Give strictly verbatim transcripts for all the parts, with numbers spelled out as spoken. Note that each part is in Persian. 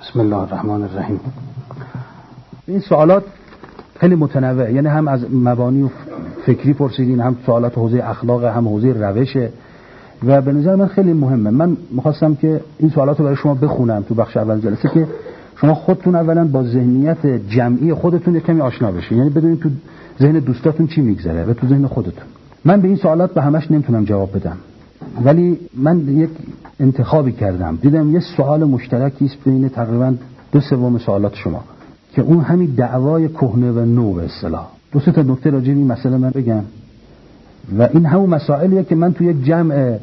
بسم الله الرحمن الرحیم. این سوالات خیلی متنوع، یعنی هم از مبانی و فکری پرسیدین، هم سوالات حوزه اخلاق، هم حوزه روشه و به نظر من خیلی مهمه. من می‌خواستم که این سوالات رو برای شما بخونم تو بخش اول جلسه که شما خودتون اولا با ذهنیت جمعی خودتون کمی آشنا بشین، یعنی بدونید تو ذهن دوستاتون چی میگذره و تو ذهن خودتون. من به این سوالات به همش نمیتونم جواب بدم، ولی من یک انتخابی کردم، دیدم یه سوال مشترکی است بین تقریبا دو سوم سوالات شما که اون همین دعوای کهنه و نو به اصطلاح. دو سه تا نکته راجع به این مسئله من بگم و این همون مسائلیه که من تو یک جمع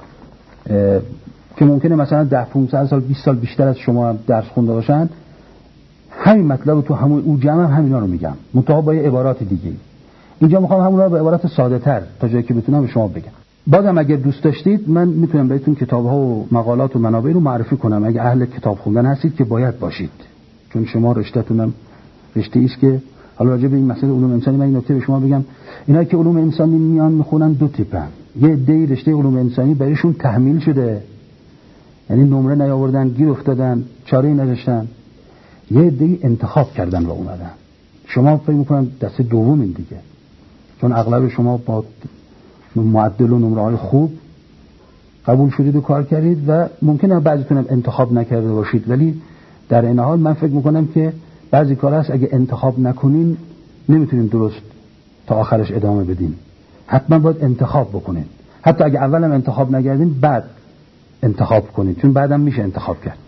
که ممکنه مثلا ده پانزده سال بیست سال بیشتر از شما درس خونده باشن، همین مطلب تو همون اون جمع هم همینا رو میگم، منتها با یه عبارات دیگه. اینجا میخوام همون رو به عبارات ساده تر تا جایی که بتونم به شما بگم. بازم اگر دوست داشتید من میتونم بهتون کتاب‌ها و مقالات و منابع رو معرفی کنم اگه اهل کتاب خوندن هستید، که باید باشید، چون شما رشته‌تونم رشته ایست که حالا راجع به این مسئله علوم انسانی من این نکته به شما بگم. اینایی که علوم انسانی میان میخونن دو تیپن. یه عده رشته علوم انسانی برایشون تحمیل شده، یعنی نمره نیاوردن، گیر افتادن، چاره‌ای نداشتن. یه عده انتخاب کردن و اومدن. شما فکر می‌کنم دسته دومین دیگه، چون اغلب شما با معدل و نمره‌های خوب قبول شدید و کار کردید و ممکنه بعضیتون هم انتخاب نکرده باشید، ولی در این حال من فکر می‌کنم که بعضی کارا هست اگه انتخاب نکنین نمیتونین درست تا آخرش ادامه بدین. حتما باید انتخاب بکنین، حتی اگه اولم انتخاب نکردین بعد انتخاب کنین، چون بعدم میشه انتخاب کرد.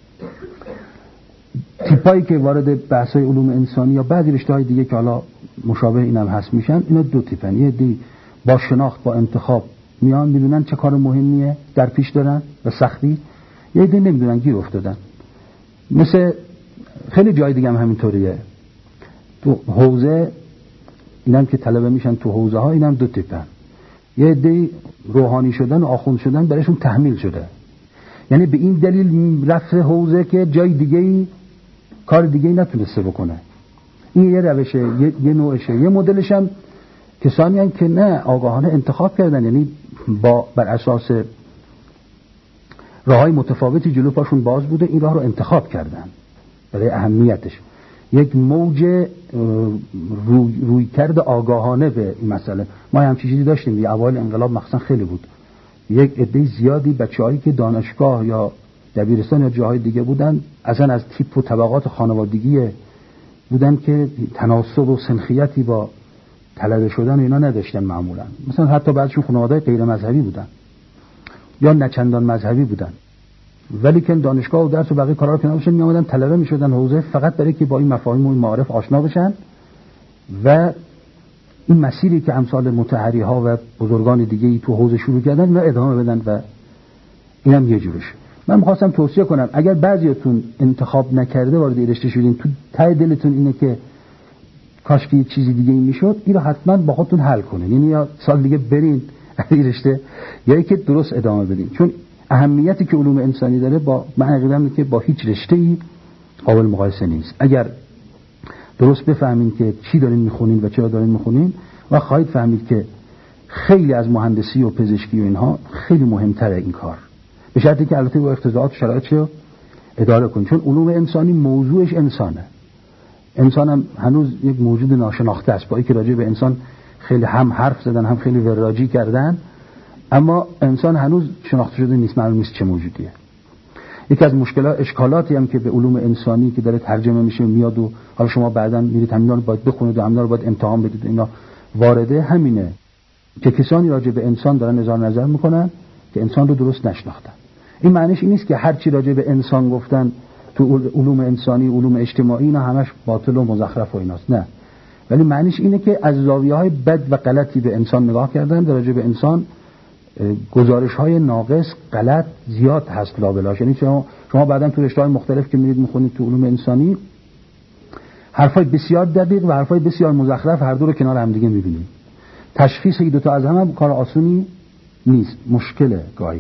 تیپایی که وارد بحث‌های علوم انسانی یا بعضی رشته‌های دیگه که حالا مشابه اینم هست میشن، اینا دو تیپن. یه دی با شناخت با انتخاب میان میدونن چه کار مهمیه در پیش دارن و سختی، یه دی نمیدونن گیر افتادن. مثل خیلی جای دیگه هم همینطوریه. تو حوزه اینم که طلبه میشن تو حوزه ها، اینم دو تیپن. یه دی روحانی شدن و آخوند شدن برایشون تحمیل شده، یعنی به این دلیل رفت حوزه که جای دیگه‌ای کار دیگه‌ای نتونسته بکنه. این یه روشه، یه, یه نوعشه. یه مدلش هم کسانی هستن که نه آگاهانه انتخاب کردن، یعنی با بر اساس راههای متفاوتی جلو پاشون باز بوده، این راه رو انتخاب کردن برای اهمیتش. یک موج روی, روی کرد آگاهانه به این مسئله. ما هم چیزی داشتیم دیگه، اوایل انقلاب مخصوصا خیلی بود. یک عده زیادی بچه‌هایی که دانشگاه یا دبیرستان یا جاهای دیگه بودن، اصلا از تیپ و طبقات خانوادگی بودن که تناسب و سنخیتی با طلبه شدن اینا نداشتن معمولا. مثلا حتی بعضیشون خانواده غیر مذهبی بودن یا نچندان مذهبی بودن، ولی که دانشگاه و درس و بقیه کارا رو کنار بشن میامدن طلبه میشدن حوزه، فقط برای که با این مفاهیم و این معارف آشنا بشن و این مسیری که امثال مطهری ها و بزرگان دیگه تو حوزه شروع کردن اینا ادامه بدن و اینم یه جورش. من می‌خواستم توصیه کنم اگر بعضیاتون انتخاب نکرده وارد رشته شدین، تو ته دلتون اینه که کاش که یه چیزی دیگه این میشد، این رو حتما با خودتون حل کنین، یعنی یا سال دیگه برین این رشته یا اینکه درست ادامه بدین، چون اهمیتی که علوم انسانی داره با من عقیده‌ام که با هیچ رشته‌ای قابل مقایسه نیست. اگر درست بفهمین که چی دارین میخونین و چرا دارین میخونین و خواهید فهمید که خیلی از مهندسی و پزشکی و اینها خیلی مهمتره این کار، به شرطی که البته با اقتضاعات و شرایطش رو اداره کنین، چون علوم انسانی موضوعش انسانه. انسان هم هنوز یک موجود ناشناخته است، با اینکه راجع به انسان خیلی هم حرف زدن هم خیلی وراجی کردن، اما انسان هنوز شناخته شده نیست، معلوم نیست چه موجودیه. یکی از مشکلات اشکالاتی هم که به علوم انسانی که داره ترجمه میشه میاد و حالا شما بعداً میرید همینا رو باید بخونید و همینا رو باید امتحان بدید، اینا وارده همینه که کسانی راجع به انسان دارن اظهار نظر میکنن که انسان رو درست نشناختن. این معنیش این نیست که هر چی راجع به انسان گفتن تو علوم انسانی، علوم اجتماعی، اینا همش باطل و مزخرف و ایناست، نه، ولی معنیش اینه که از زاویه‌های بد و غلطی به انسان نگاه کردن، راجع به انسان گزارش‌های ناقص غلط زیاد هست لابلاش. یعنی شما شما بعداً تو رشته‌های مختلف که میرید میخونید تو علوم انسانی، حرفای بسیار دقیق و حرفای بسیار مزخرف هر دو رو کنار هم دیگه می‌بینید. تشخیص این دو تا از هم, هم کار آسونی نیست، مشکله گاهی.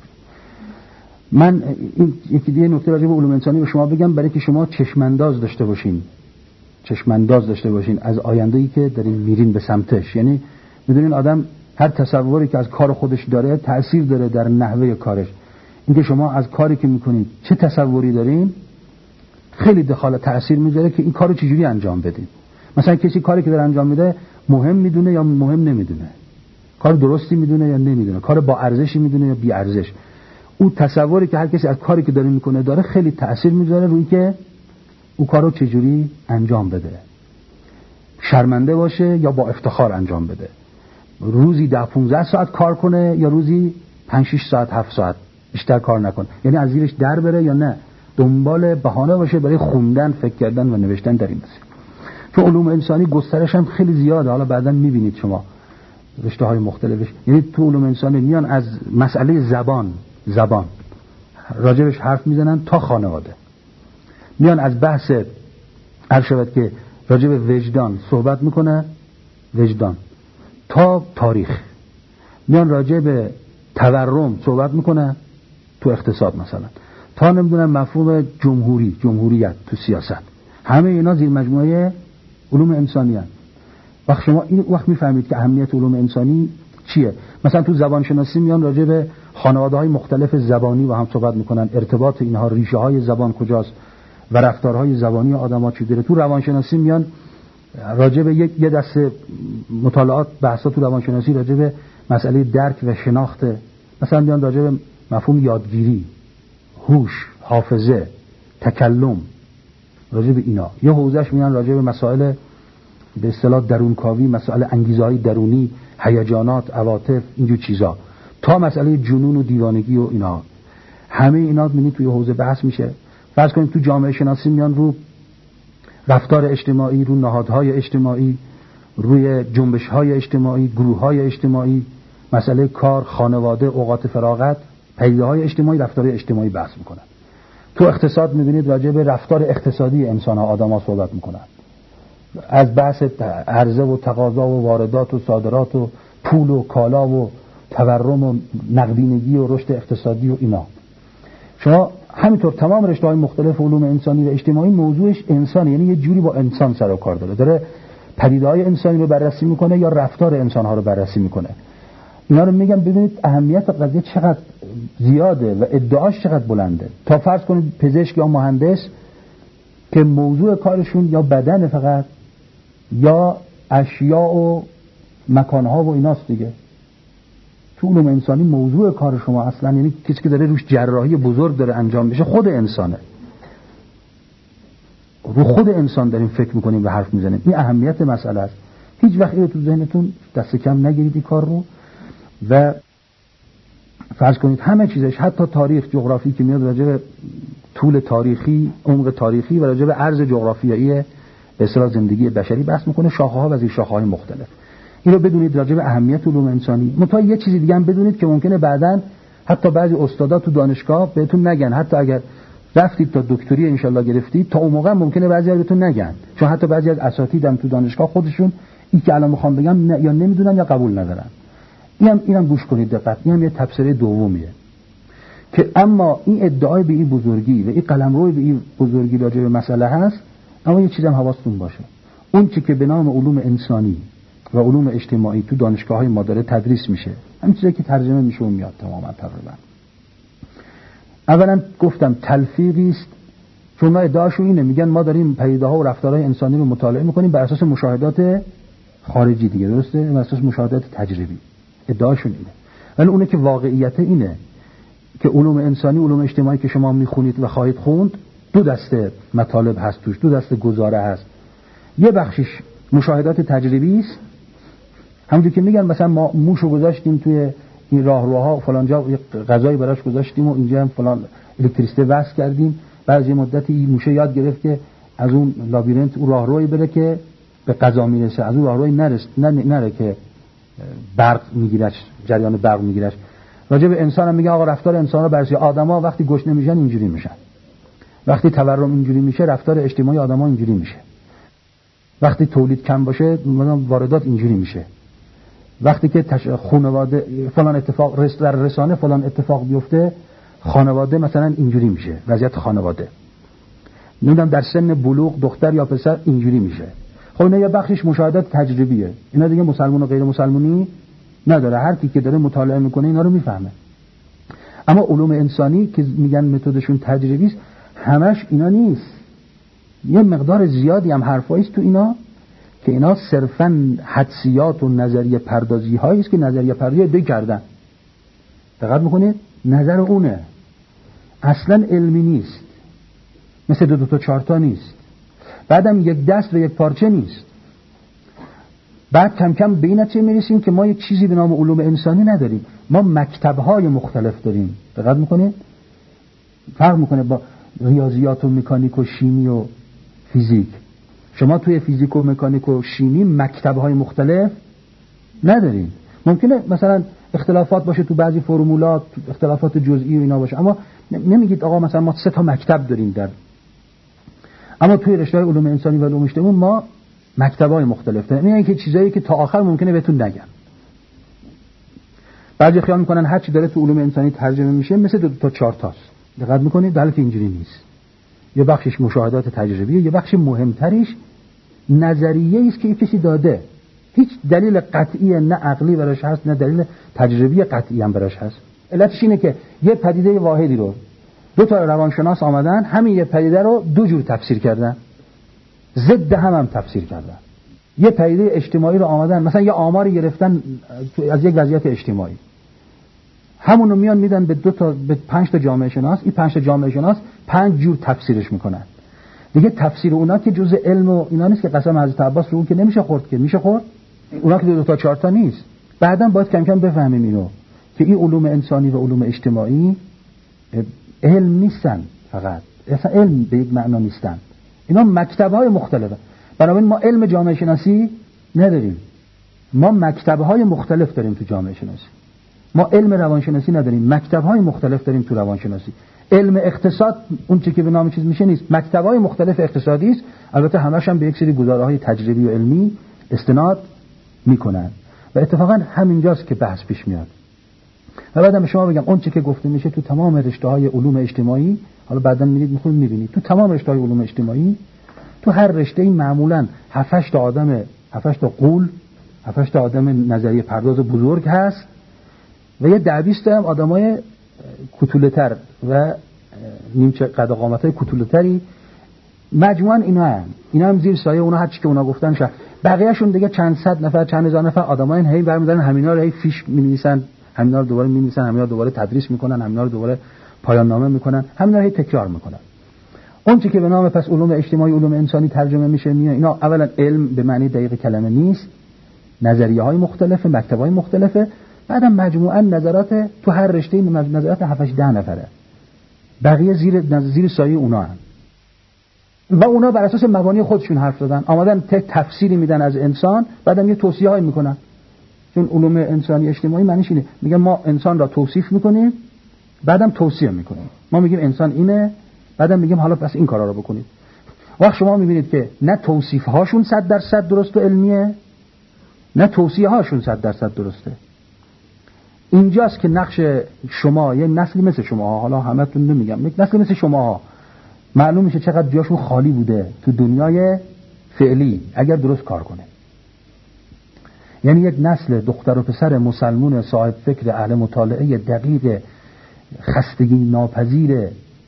من این یکی دیگه نکته راجع به علوم انسانی به شما بگم برای که شما چشمانداز داشته باشین، چشمانداز داشته باشین از آینده‌ای که دارین میرین به سمتش. یعنی میدونین آدم هر تصوری که از کار خودش داره تأثیر داره در نحوه کارش. اینکه شما از کاری که میکنید چه تصوری دارین خیلی دخالت تأثیر میذاره که این کارو چجوری انجام بدیم. مثلا کسی کاری که داره انجام میده مهم میدونه یا مهم نمیدونه، کار درستی میدونه یا نمیدونه، کار با ارزشی میدونه یا بی ارزش. اون تصوری که هر کسی از کاری که داره میکنه داره خیلی تأثیر میذاره روی که اون کارو چجوری انجام بده، شرمنده باشه یا با افتخار انجام بده، روزی ده پونزده ساعت کار کنه یا روزی پنج شش ساعت هفت ساعت بیشتر کار نکنه، یعنی از زیرش در بره یا نه دنبال بهانه باشه برای خوندن، فکر کردن و نوشتن در این مسیر. چون علوم انسانی گسترش هم خیلی زیاده، حالا بعداً میبینید شما رشته های مختلفش. یعنی تو علوم انسانی میان از مسئله زبان زبان راجبش حرف میزنن تا خانواده، میان از بحث هر شود که راجب وجدان صحبت میکنه، وجدان تا تاریخ، میان راجب تورم صحبت میکنه تو اقتصاد مثلا، تا نمیدونم مفهوم جمهوری، جمهوریت تو سیاست. همه اینا زیر مجموعه علوم انسانی هست. وقت شما این وقت میفهمید که اهمیت علوم انسانی چیه. مثلا تو زبان شناسی میان راجع به خانواده‌های مختلف زبانی و هم صحبت میکنن، ارتباط اینها، ریشه های زبان کجاست و رفتارهای زبانی آدم‌ها چجوریه. تو روانشناسی میان راجع به یک یه دسته مطالعات بحثا تو روانشناسی راجع به مسئله درک و شناخت، مثلا میان راجع به مفهوم یادگیری، هوش، حافظه، تکلم، راجع به اینا. یه حوزهش میان راجع به مسائل به اصطلاح درونکاوی، مسائل انگیزه‌های درونی، هیجانات، عواطف، اینجور چیزا، تا مسئله جنون و دیوانگی و اینا. همه اینا میبینید توی حوزه بحث میشه. فرض کنید تو جامعه شناسی میان رو رفتار اجتماعی، رو نهادهای اجتماعی، روی جنبش‌های اجتماعی، گروه‌های اجتماعی، مسئله کار، خانواده، اوقات فراغت، پدیده‌های اجتماعی، رفتارهای اجتماعی بحث میکنن. تو اقتصاد میبینید راجع به رفتار اقتصادی انسان‌ها، آدم‌ها صحبت میکنن، از بحث عرضه و تقاضا و واردات و صادرات و پول و کالا و تورم و نقدینگی و رشد اقتصادی و اینا. شما همینطور تمام رشته‌های مختلف علوم انسانی و اجتماعی موضوعش انسانه، یعنی یه جوری با انسان سر و کار داره، داره پدیده‌های انسانی رو بررسی میکنه یا رفتار انسان‌ها رو بررسی میکنه. اینا رو میگم ببینید اهمیت قضیه چقدر زیاده و ادعاش چقدر بلنده. تا فرض کنید پزشک یا مهندس که موضوع کارشون یا بدن فقط یا اشیاء و مکانها و ایناست دیگه. تو علوم انسانی موضوع کار شما اصلا، یعنی کسی که داره روش جراحی بزرگ داره انجام میشه خود انسانه، رو خود انسان داریم فکر میکنیم و حرف میزنیم. این اهمیت مسئله است. هیچ وقت اینو تو ذهنتون دست کم نگیرید این کار رو. و فرض کنید همه چیزش، حتی تاریخ، جغرافی که میاد راجع به طول تاریخی، عمق تاریخی و راجع به عرض جغرافیایی به اصطلاح زندگی بشری بحث میکنه، شاخه‌ها و زیر شاخه‌های مختلف. این رو بدونید راجع به اهمیت علوم انسانی. منتها یه چیزی دیگه هم بدونید که ممکنه بعداً حتی بعضی استادا تو دانشگاه بهتون نگن، حتی اگر رفتید تا دکتری انشالله گرفتید، تا اون موقع ممکنه بعضی بهتون نگن، چون حتی بعضی از اساتید هم تو دانشگاه خودشون این که الان میخوام بگم نه، یا نمیدونن یا قبول ندارن. اینم اینم گوش کنید دقت. اینم یه تفسیر دومیه که اما این ادعای به این بزرگی و این قلمرو به این بزرگی راجع به مسئله هست، اما یه چیزم حواستون باشه، اون چی که به نام علوم انسانی و علوم اجتماعی تو دانشگاه‌های ما داره تدریس میشه، همین چیزی که ترجمه میشه و میاد تماما تقریبا. اولا گفتم تلفیقی است، چون ادعاشون اینه، میگن ما داریم پدیده‌ها و رفتارهای انسانی رو مطالعه میکنیم بر اساس مشاهدات خارجی دیگه، درسته؟ بر اساس مشاهدات تجربی. ادعاشون اینه. ولی اونه که واقعیت اینه که علوم انسانی، علوم اجتماعی که شما میخونید و خواهید خوند، دو دسته مطالب هست توش، دو دسته گزاره هست. یه بخشش مشاهدات تجربی است، همونجوری که میگن مثلا ما موشو گذاشتیم توی این راهروها و فلان جا غذایی براش گذاشتیم و اینجا هم فلان الکتریسته وصل کردیم، بعد از یه مدتی این موشه یاد گرفت که از اون لابیرنت اون راهروی بره که به غذا میرسه، از اون راهروی نرسه نه نره که برق میگیرش، جریان برق میگیرش. راجع به انسان هم میگه آقا رفتار انسان رو بررسی، آدما وقتی گشنه میشن اینجوری میشن، وقتی تورم اینجوری میشه رفتار اجتماعی آدما اینجوری میشه، وقتی تولید کم باشه واردات اینجوری میشه، وقتی که تش... خانواده فلان اتفاق رس... در رسانه فلان اتفاق بیفته خانواده مثلا اینجوری میشه، وضعیت خانواده نمیدونم در سن بلوغ دختر یا پسر اینجوری میشه. خب اینا یه بخشش مشاهدات تجربیه، اینا دیگه مسلمان و غیر مسلمانی نداره، هر کی که داره مطالعه میکنه اینا رو میفهمه. اما علوم انسانی که میگن متدشون تجربی است، همش اینا نیست. یه مقدار زیادی هم حرفایی است تو اینا که اینا صرفاً حدسیات و نظریه پردازی هایی است که نظریه پردازی دی کردن. دقت میکنید؟ نظر اونه، اصلاً علمی نیست، مثل دو دو تا چهار تا نیست، بعدم یک دست و یک پارچه نیست. بعد کم کم به این نتیجه میرسیم که ما یک چیزی به نام علوم انسانی نداریم، ما مکتب‌های مختلف داریم. دقت میکنید؟ فرق میکنه با ریاضیات و مکانیک و شیمی و فیزیک. شما توی فیزیک و مکانیک و شیمی مکتب‌های مختلف ندارین. ممکنه مثلا اختلافات باشه تو بعضی فرمولات، اختلافات جزئی و اینا باشه، اما نمیگید آقا مثلا ما سه تا مکتب داریم در. اما توی رشته علوم انسانی و علوم اجتماعی ما مکتب‌های مختلف داریم. این که چیزایی که تا آخر ممکنه بهتون نگم. بعضی خیال میکنن هر چی داره تو علوم انسانی ترجمه میشه مثل دو تا چهار تاست. دقت میکنید؟ در حالی که اینجوری نیست. یه بخشش مشاهدات تجربیه، یه بخش مهمترش نظریه است که کسی داده. هیچ دلیل قطعی نه عقلی براش هست نه دلیل تجربی قطعی هم براش هست. علتش اینه که یه پدیده واحدی رو دو تا روانشناس آمدن همین یه پدیده رو دو جور تفسیر کردن، ضد هم هم تفسیر کردن. یه پدیده اجتماعی رو آمدن مثلا یه آماری گرفتن از یک وضعیت اجتماعی، همون رو میان میدن به دو تا به پنج تا جامعه شناس، این پنج تا جامعه شناس پنج جور تفسیرش میکنن. دیگه تفسیر اونا که جزء علم و اینا نیست که قسم حضرت عباس رو اون که نمیشه خورد، که میشه خورد، اونا که دو, دو تا چهار تا نیست. بعداً باید کم کم بفهمیم اینو که این علوم انسانی و علوم اجتماعی علم نیستن، فقط اصلا علم به یک معنا نیستن، اینا مکتب‌های مختلفه. بنابراین ما علم جامعه شناسی نداریم، ما مکتب‌های مختلف داریم تو جامعه شناسی. ما علم روانشناسی نداریم، مکتب‌های مختلف داریم تو روانشناسی. علم اقتصاد اون چیزی که به نام چیز میشه نیست، مکتب‌های مختلف اقتصادی است، البته همش هم به یک سری گزاره‌های تجربی و علمی استناد میکنن و اتفاقا همینجاست که بحث پیش میاد. و بعدم شما بگم اون چیزی که گفته میشه تو تمام رشته‌های علوم اجتماعی، حالا بعداً میرید میخونید میبینید تو تمام رشته‌های علوم اجتماعی تو هر رشته‌ای معمولاً هفت هشت تا آدم هفت هشت تا قول هفت هشت تا آدم نظریه پرداز بزرگ هست و یه ده بیست تا هم آدمای کوتوله‌تر و نیمچه قد و قامتای کوتوله‌تری. مجموعاً اینا هم اینا هم زیر سایه اونا هر چی که اونا گفتن شه. بقیه‌شون دیگه چند صد نفر چند هزار نفر آدمای هی برمی‌دارن همینا رو هی فیش می‌نویسن، همینا رو دوباره می‌نویسن، همینا رو دوباره تدریس می‌کنن، همینا رو دوباره پایان نامه می‌کنن، همینا رو هی تکرار می‌کنن. اون چیزی که به نام پس علوم اجتماعی علوم انسانی ترجمه میشه میاد اینا اولا علم به معنی دقیق کلمه نیست، نظریه‌های مختلفه، مکتب‌های مختلفه، بعدم مجموعاً نظرات تو هر رشته‌ای نظرات هفت هشت ده نفره، بقیه زیر زیر سایه اونا هم. و اونا بر اساس مبانی خودشون حرف زدن، آمدن ته تفسیری میدن از انسان، بعدم یه توصیه‌ای میکنن. چون علوم انسانی اجتماعی معنیش اینه، میگن ما انسان را توصیف میکنیم بعدم توصیه میکنیم. ما میگیم انسان اینه، بعدم میگیم حالا پس این کارا رو بکنید. وقت شما میبینید که نه توصیف هاشون صد درصد درست و علمیه، نه توصیه هاشون صد درصد درسته. اینجاست که نقش شما، یه نسلی مثل شما، حالا همتون نمیگم، یک نسلی مثل شما معلوم میشه چقدر جاشون خالی بوده تو دنیای فعلی اگر درست کار کنه. یعنی یک نسل دختر و پسر مسلمون صاحب فکر اهل مطالعه دقیق خستگی ناپذیر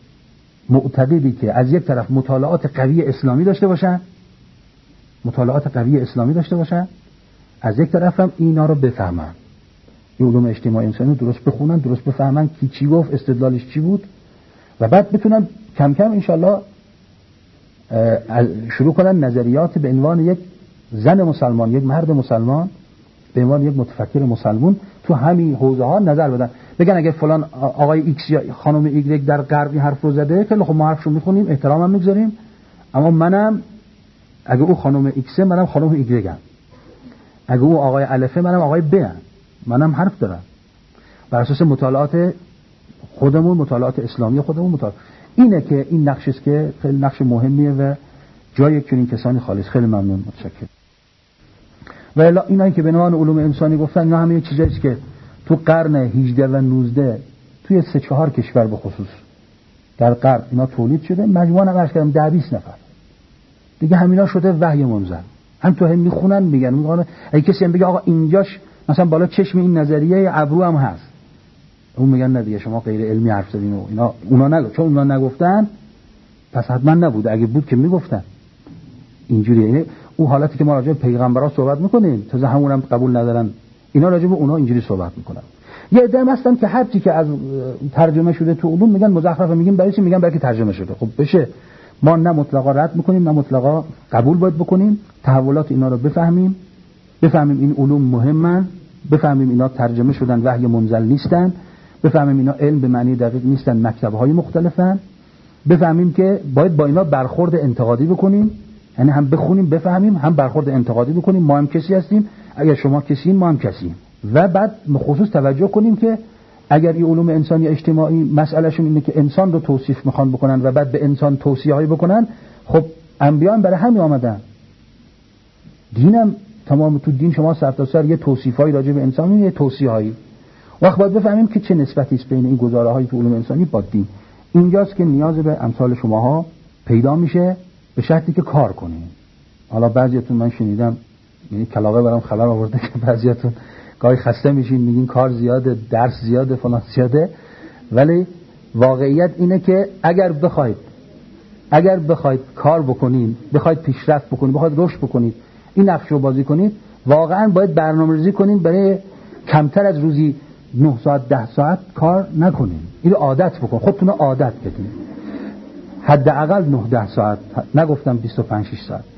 معتقدی که از یک طرف مطالعات قوی اسلامی داشته باشن مطالعات قوی اسلامی داشته باشن از یک طرف هم اینا رو بفهمن، علوم اجتماعی انسانی درست بخونن، درست بفهمن کی چی گفت، استدلالش چی بود، و بعد بتونن کم کم انشالله شروع کنن نظریات به عنوان یک زن مسلمان، یک مرد مسلمان، به عنوان یک متفکر مسلمان تو همین حوزه ها نظر بدن. بگن اگه فلان آقای ایکس یا خانم ایگرگ در غرب این حرف رو زده که خب ما حرفشو میخونیم، احترامم میگذاریم، اما منم اگه او خانم ایکسه منم خانم ایگرگم، اگه او آقای الفه منم آقای ب ام، منم حرف دارم بر اساس مطالعات خودمون، مطالعات اسلامی خودمون. مطالعات اینه که این نقش است که خیلی نقش مهمیه و جای چنین کسانی خالص. خیلی ممنون، متشکرم. و الا اینایی که به نام علوم انسانی گفتن اینا همه چیزایی که تو قرن هجده و نوزده توی سه چهار کشور به خصوص در غرب اینا تولید شده، مجموعاً هم عرض کردم ده بیست نفر دیگه همینا شده وحی منزل. هم تو هم میخونن میگن میگن اگه کسی هم بگه آقا اینجاش مثلا بالا چشم این نظریه ابرو هم هست، اون میگن نه دیگه شما غیر علمی حرف زدین و اینا. اونا نگو چون اونا نگفتن پس حتما نبود، اگه بود که میگفتن اینجوریه. یعنی اون حالتی که ما راجع به پیغمبرا صحبت میکنیم تازه همونم قبول ندارن، اینا راجع به اونا اینجوری صحبت میکنن. یه عده هستن که هر چی که از ترجمه شده تو علوم میگن مزخرفه، میگیم برای چی؟ میگن برای که ترجمه شده. خب بشه، ما نه مطلقا رد میکنیم نه مطلقا قبول باید بکنیم، تحولات اینا رو بفهمیم، بفهمیم این علوم مهمن، بفهمیم اینا ترجمه شدن وحی منزل نیستن، بفهمیم اینا علم به معنی دقیق نیستن، مکتب‌های مختلفن، بفهمیم که باید با اینا برخورد انتقادی بکنیم، یعنی هم بخونیم بفهمیم هم برخورد انتقادی بکنیم. ما هم کسی هستیم، اگر شما کسیین ما هم کسیم. و بعد خصوص توجه کنیم که اگر این علوم انسانی اجتماعی مسئلهشون اینه که انسان رو توصیف میخوان بکنن و بعد به انسان توصیه‌ای بکنن، خب انبیا هم برای همین آمدن. دینم تمام، تو دین شما سر تا سر یه توصیفایی راجع به انسان، یه توصیه‌هایی. وقت باید بفهمیم که چه نسبتی است بین این گزاره‌های تو علوم انسانی با دین. اینجاست که نیاز به امثال شماها پیدا میشه، به شرطی که کار کنیم. حالا بعضیاتون من شنیدم، یعنی کلاغه برام خبر آورده که بعضیاتون گاهی خسته میشین میگین کار زیاده، درس زیاده، فلان زیاده، ولی واقعیت اینه که اگر بخواید اگر بخواید کار بکنین، بخواید پیشرفت بکنید، بخواید رشد بکنید، این نقش رو بازی کنید، واقعا باید برنامه‌ریزی کنین برای کمتر از روزی نه ساعت ده ساعت کار نکنین. اینو عادت بکن، خودتون رو عادت بدین. حداقل نه ده ساعت، نگفتم بیست و پنج شش ساعت.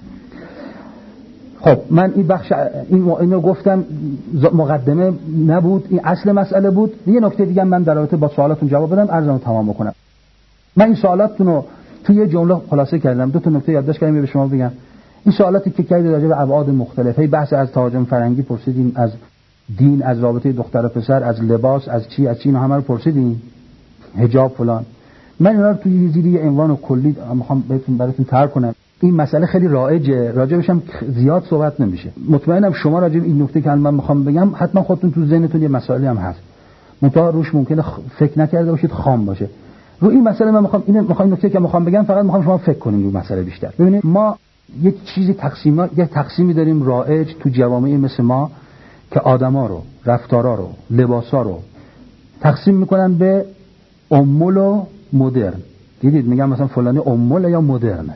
خب من این بخش این اینو گفتم، مقدمه نبود، این اصل مسئله بود. یه نکته دیگه من در رابطه با سوالاتون جواب بدم، عرضمو تمام بکنم. من این سوالاتتون رو توی یه جمله خلاصه کردم، دو تا نکته یادداشت کردم به شما بگم. این سوالاتی که کردید راجع به ابعاد مختلفه، بحث از تهاجم فرنگی پرسیدیم، از دین، از رابطه دختر و پسر، از لباس، از چی از چی اینا همه رو پرسیدیم، حجاب فلان. من اینا رو توی زیر یه عنوان کلی میخوام بهتون براتون طرح کنم. این مسئله خیلی رایجه، راجبش هم زیاد صحبت نمیشه. مطمئنم شما راجب این نکته که من میخوام بگم حتما خودتون تو ذهنتون یه مسائلی هم هست، منتها روش ممکنه فکر نکرده باشید، خام باشه. رو این مسئله من میخوام این میخوام نکته که میخوام بگم فقط میخوام شما فکر کنید رو مسئله بیشتر. ببینید ما یک چیزی تقسیم یک تقسیمی داریم رایج تو جوامع مثل ما که آدما رو، رفتارا رو، لباسا رو تقسیم میکنن به امول و مدرن. دیدید میگم مثلا فلانی امول یا مدرنه،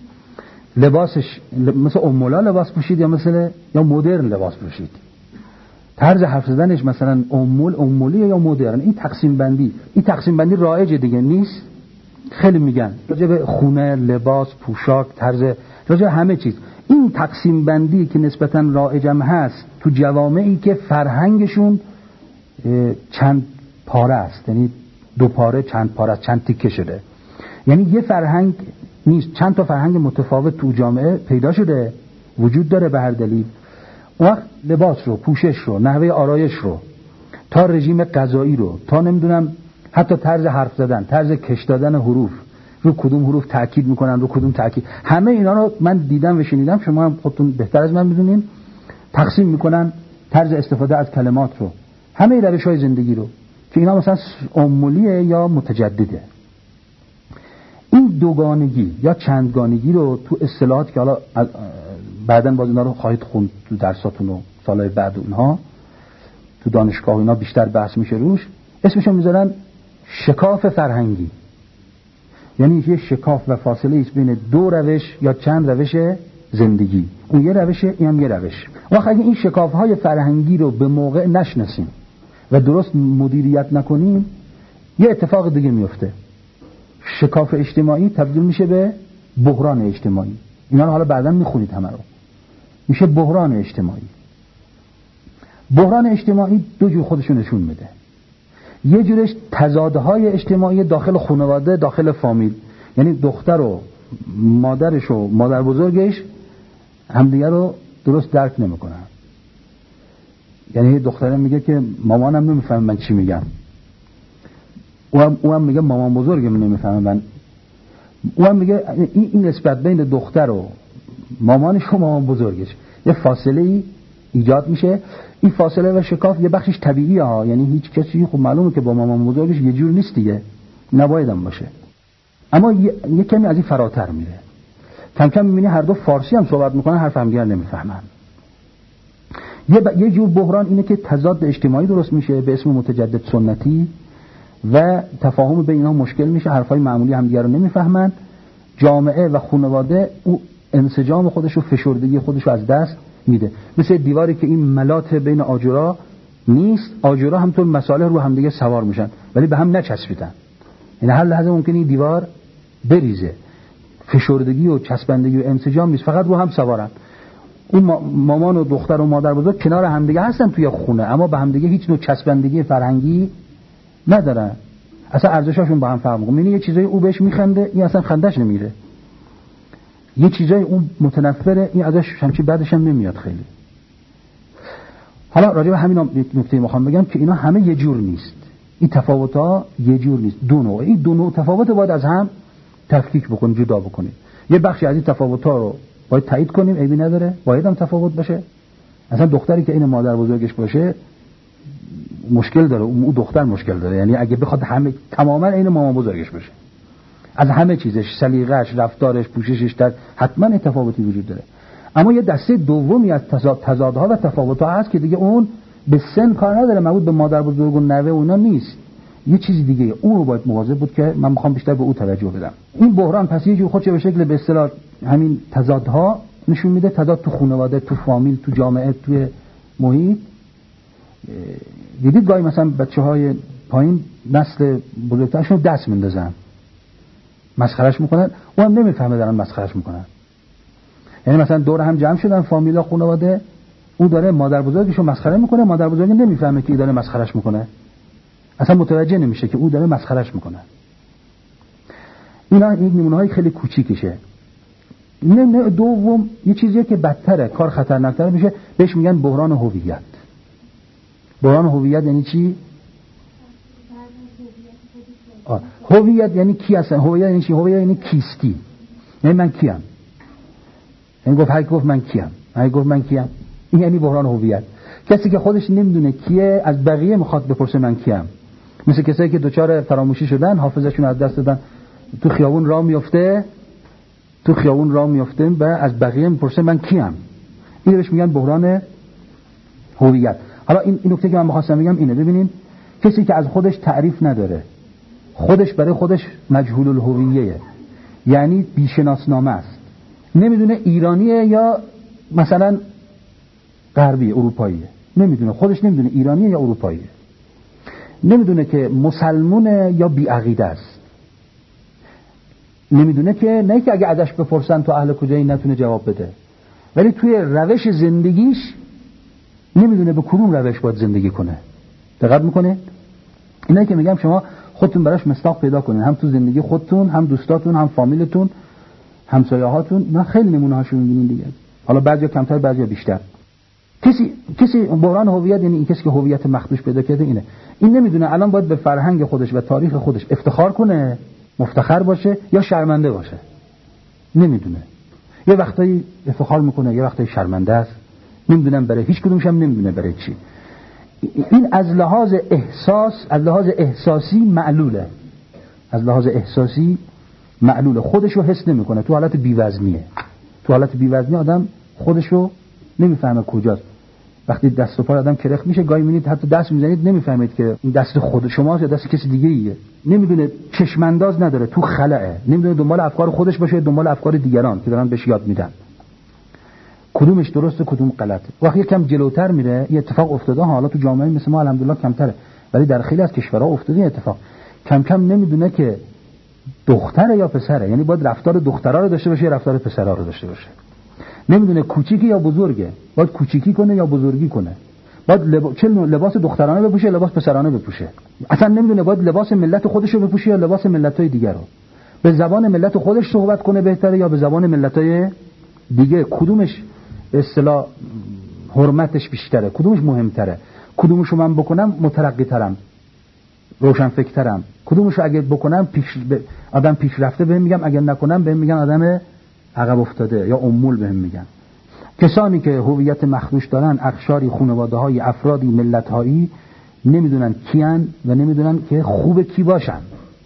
لباسش مثل امولا لباس پوشید یا مثلا یا مدرن لباس پوشید، طرز حرف زدنش مثلا امول امولی یا مدرن. این تقسیم بندی این تقسیم بندی رایج دیگه نیست. خیلی میگن راجع به خونه، لباس، پوشاک، طرز، راجع همه چیز. این تقسیم بندی که نسبتاً رایجم هست تو جوامعی که فرهنگشون چند پاره است، یعنی دو پاره، چند پاره، چند تیکه شده، یعنی یه فرهنگ نیست، چند تا فرهنگ متفاوت تو جامعه پیدا شده، وجود داره به هر دلیل. وقت لباس رو، پوشش رو، نحوه آرایش رو، تا رژیم غذایی رو، تا نمیدونم حتی طرز حرف زدن، طرز کش دادن حروف، رو کدوم حروف تاکید میکنن، رو کدوم تاکید، همه اینا رو من دیدم و شنیدم، شما هم خودتون بهتر از من میدونین. تقسیم میکنن طرز استفاده از کلمات رو، همه روش‌های زندگی رو، که اینا مثلا امولیه یا متجدده. این دوگانگی یا چندگانگی رو تو اصطلاحات که حالا بعداً باز اینا رو خواهید خوند تو درساتون و سالهای بعد اونها تو دانشگاه اینا بیشتر بحث میشه روش، اسمشو میذارن شکاف فرهنگی. یعنی یه شکاف و فاصله ایست بین دو روش یا چند روش زندگی. اون یه روشه، این هم یه روش. وقتی اگه این شکاف‌های فرهنگی رو به موقع نشناسیم و درست مدیریت نکنیم، یه اتفاق دیگه میفته. شکاف اجتماعی تبدیل میشه به بحران اجتماعی. اینا رو حالا بعداً میخونید همه رو. میشه بحران اجتماعی. بحران اجتماعی دو جور خودشو نشون میده. یه جورش تضادهای اجتماعی داخل خانواده، داخل فامیل، یعنی دختر و مادرش و مادر بزرگش همدیگه رو درست درک نمیکنن. یعنی دختره میگه که مامانم نمیفهمه من چی میگم، اونم اونم میگه مامان بزرگم نمیفهمه من. اونم میگه این این نسبت بین دختر و مامانش و مامان بزرگش یه فاصله ای ایجاد میشه. این فاصله و شکاف یه بخشش طبیعیه ها، یعنی هیچ کسی خب معلومه که با مامان بزرگش یه جور نیست دیگه، نباید هم باشه. اما یه, یه کمی از این فراتر میره. کم کم میبینی هر دو فارسی هم صحبت میکنن، حرف همدیگر نمیفهمن. یه, ب... یه جور بحران اینه که تضاد اجتماعی درست میشه به اسم متجدد سنتی و تفاهم بین اینا مشکل میشه، حرفای معمولی همدیگه رو نمیفهمن. جامعه و خانواده او انسجام خودش و فشردگی خودش رو از دست میده. مثل دیواری که این ملات بین آجرها نیست، آجرها همطور مصالح رو همدیگه سوار میشن ولی به هم نچسبیدن. یعنی هر لحظه ممکنه این دیوار بریزه. فشردگی و چسبندگی و انسجام نیست، فقط رو هم سوارن. اون مامان و دختر و مادر بزرگ کنار همدیگه هستن توی خونه، اما به همدیگه هیچ نوع چسبندگی فرهنگی ندارن. اصلا ارزشاشون با هم فرق میکنه. یعنی یه چیزایی او بهش میخنده، این اصلا خندش نمیره. یه چیزایی اون متنفره، این ازش همچی بعدش هم نمیاد خیلی. حالا راجع به همین نکته میخوام بگم که اینا همه یه جور نیست. این تفاوت‌ها یه جور نیست، دو نوع. این دو نوع تفاوت باید از هم تفکیک بکنیم، جدا بکنیم. یه بخشی از این تفاوت‌ها رو باید تایید کنیم، عیبی نداره، باید هم تفاوت باشه. اصلا دختری که این مادر بزرگش باشه مشکل داره، اون دختر مشکل داره. یعنی اگه بخواد همه تماما این مامان بزرگش باشه، از همه چیزش، سلیقه‌اش، رفتارش، پوششش، در حتما تفاوتی وجود داره. اما یه دسته دومی از تضاد تضادها و تفاوت‌ها هست که دیگه اون به سن کار نداره، مربوط به مادر بزرگ و نوه اونا نیست، یه چیزی دیگه. اون رو باید مواظب بود که من میخوام بیشتر به اون توجه بدم. این بحران پس یه جور خودش به شکل به اصطلاح همین تضادها نشون میده، تضاد تو خانواده، تو فامیل، تو جامعه، توی محیط. دیدید گاهی مثلا بچه‌های پایین نسل بزرگترشون دست میندازن، مسخرهش میکنن، اونم نمیفهمه دارن مسخرهش میکنن. یعنی مثلا دور هم جمع شدن فامیلا، خانواده، اون داره مادر بزرگشو مسخره میکنه، مادر بزرگ نمیفهمه که این داره مسخرهش میکنه، اصلا متوجه نمیشه که او داره مسخرهش میکنه. اینا این نمونه‌های خیلی کوچیکشه. نه دوم یه چیزیه که بدتره، کار خطرناکتر میشه، بهش میگن بحران هویت. بحران هویت یعنی چی؟ آه. هویت یعنی کی هستن؟ هویت یعنی چی؟ هویت یعنی کیستی. یعنی من کیم؟ یعنی گفت هر کی گفت من کیم؟ هر گفت من کیم؟ این یعنی بحران هویت. کسی که خودش نمیدونه کیه از بقیه میخواد بپرسه من کیم. مثل کسایی که دوچار فراموشی شدن، حافظه‌شون از دست دادن، تو خیابون راه میفته تو خیابون راه میفته و از بقیه میپرسه من کیم. اینو بهش میگن بحران هویت. حالا این این نکته که من می‌خواستم بگم اینه، ببینین کسی که از خودش تعریف نداره، خودش برای خودش مجهول الهویه، یعنی بی‌شناسنامه است، نمیدونه ایرانیه یا مثلا غربی اروپاییه، نمیدونه، خودش نمیدونه ایرانیه یا اروپاییه، نمیدونه که مسلمونه یا بی عقیده است، نمیدونه که نه که اگه ازش بپرسن تو اهل کجایی نتونه جواب بده، ولی توی روش زندگیش نمیدونه به کدوم روش باید زندگی کنه. دقت میکنه؟ اینایی که میگم شما خودتون براش مصداق پیدا کنین، هم تو زندگی خودتون، هم دوستاتون، هم فامیلتون، همسایه‌هاتون. نه خیلی نمونه هاشو میبینین دیگه، حالا بعضیا کمتر بعضیا بیشتر. کسی کسی بحران هویت یعنی این کسی که هویت مخدوش پیدا کرده اینه، این نمیدونه الان باید به فرهنگ خودش و تاریخ خودش افتخار کنه، مفتخر باشه یا شرمنده باشه. نمیدونه، یه وقتایی افتخار میکنه، یه وقتایی شرمنده است، نمیدونم برای هیچ کدومش هم نمیدونه برای چی. این از لحاظ احساس از لحاظ احساسی معلوله، از لحاظ احساسی معلوله، خودشو حس نمیکنه، تو حالت بی‌وزنیه. تو حالت بی‌وزنی آدم خودشو نمیفهمه کجاست. وقتی دست و پای آدم کرخ میشه، گاهی میبینید حتی دست میزنید نمیفهمید که این دست خود شماست یا دست کسی دیگه ایه. نمیدونه، چشم انداز نداره، تو خلأه، نمیدونه دنبال افکار خودش باشه دنبال افکار دیگران که دارن بهش یاد میدن، کدومش درسته کدوم غلطه. وقتی یکم جلوتر میره، این اتفاق افتاده، حالا تو جامعه مثل ما الحمدلله کمتره، ولی در خیلی از کشورها افتاده این اتفاق. کم کم نمیدونه که دختره یا پسره، یعنی باید رفتار دخترا رو داشته باشه یا رفتار پسرا رو داشته باشه. نمیدونه کوچیکی یا بزرگه، باید کوچیکی کنه یا بزرگی کنه، باید لب... چه لباس دخترانه بپوشه لباس پسرانه بپوشه. اصلا نمیدونه باید لباس ملت خودش رو بپوشه یا لباس ملت‌های دیگر رو. به زبان ملت خودش صحبت کنه بهتره یا به زبان ملت‌های دیگه، کدومش به اصطلاح حرمتش بیشتره، کدومش مهمتره، کدومشو من بکنم مترقی ترم، روشن فکرترم، کدومشو اگه بکنم پیش ب... آدم پیشرفته بهم میگم، اگه نکنم بهم میگن آدم عقب افتاده یا امول بهم میگن. کسانی که هویت مخدوش دارن، اقشاری، خانواده‌های، افرادی، ملت‌هایی، نمیدونن کیان و نمیدونن که خوب کی باشن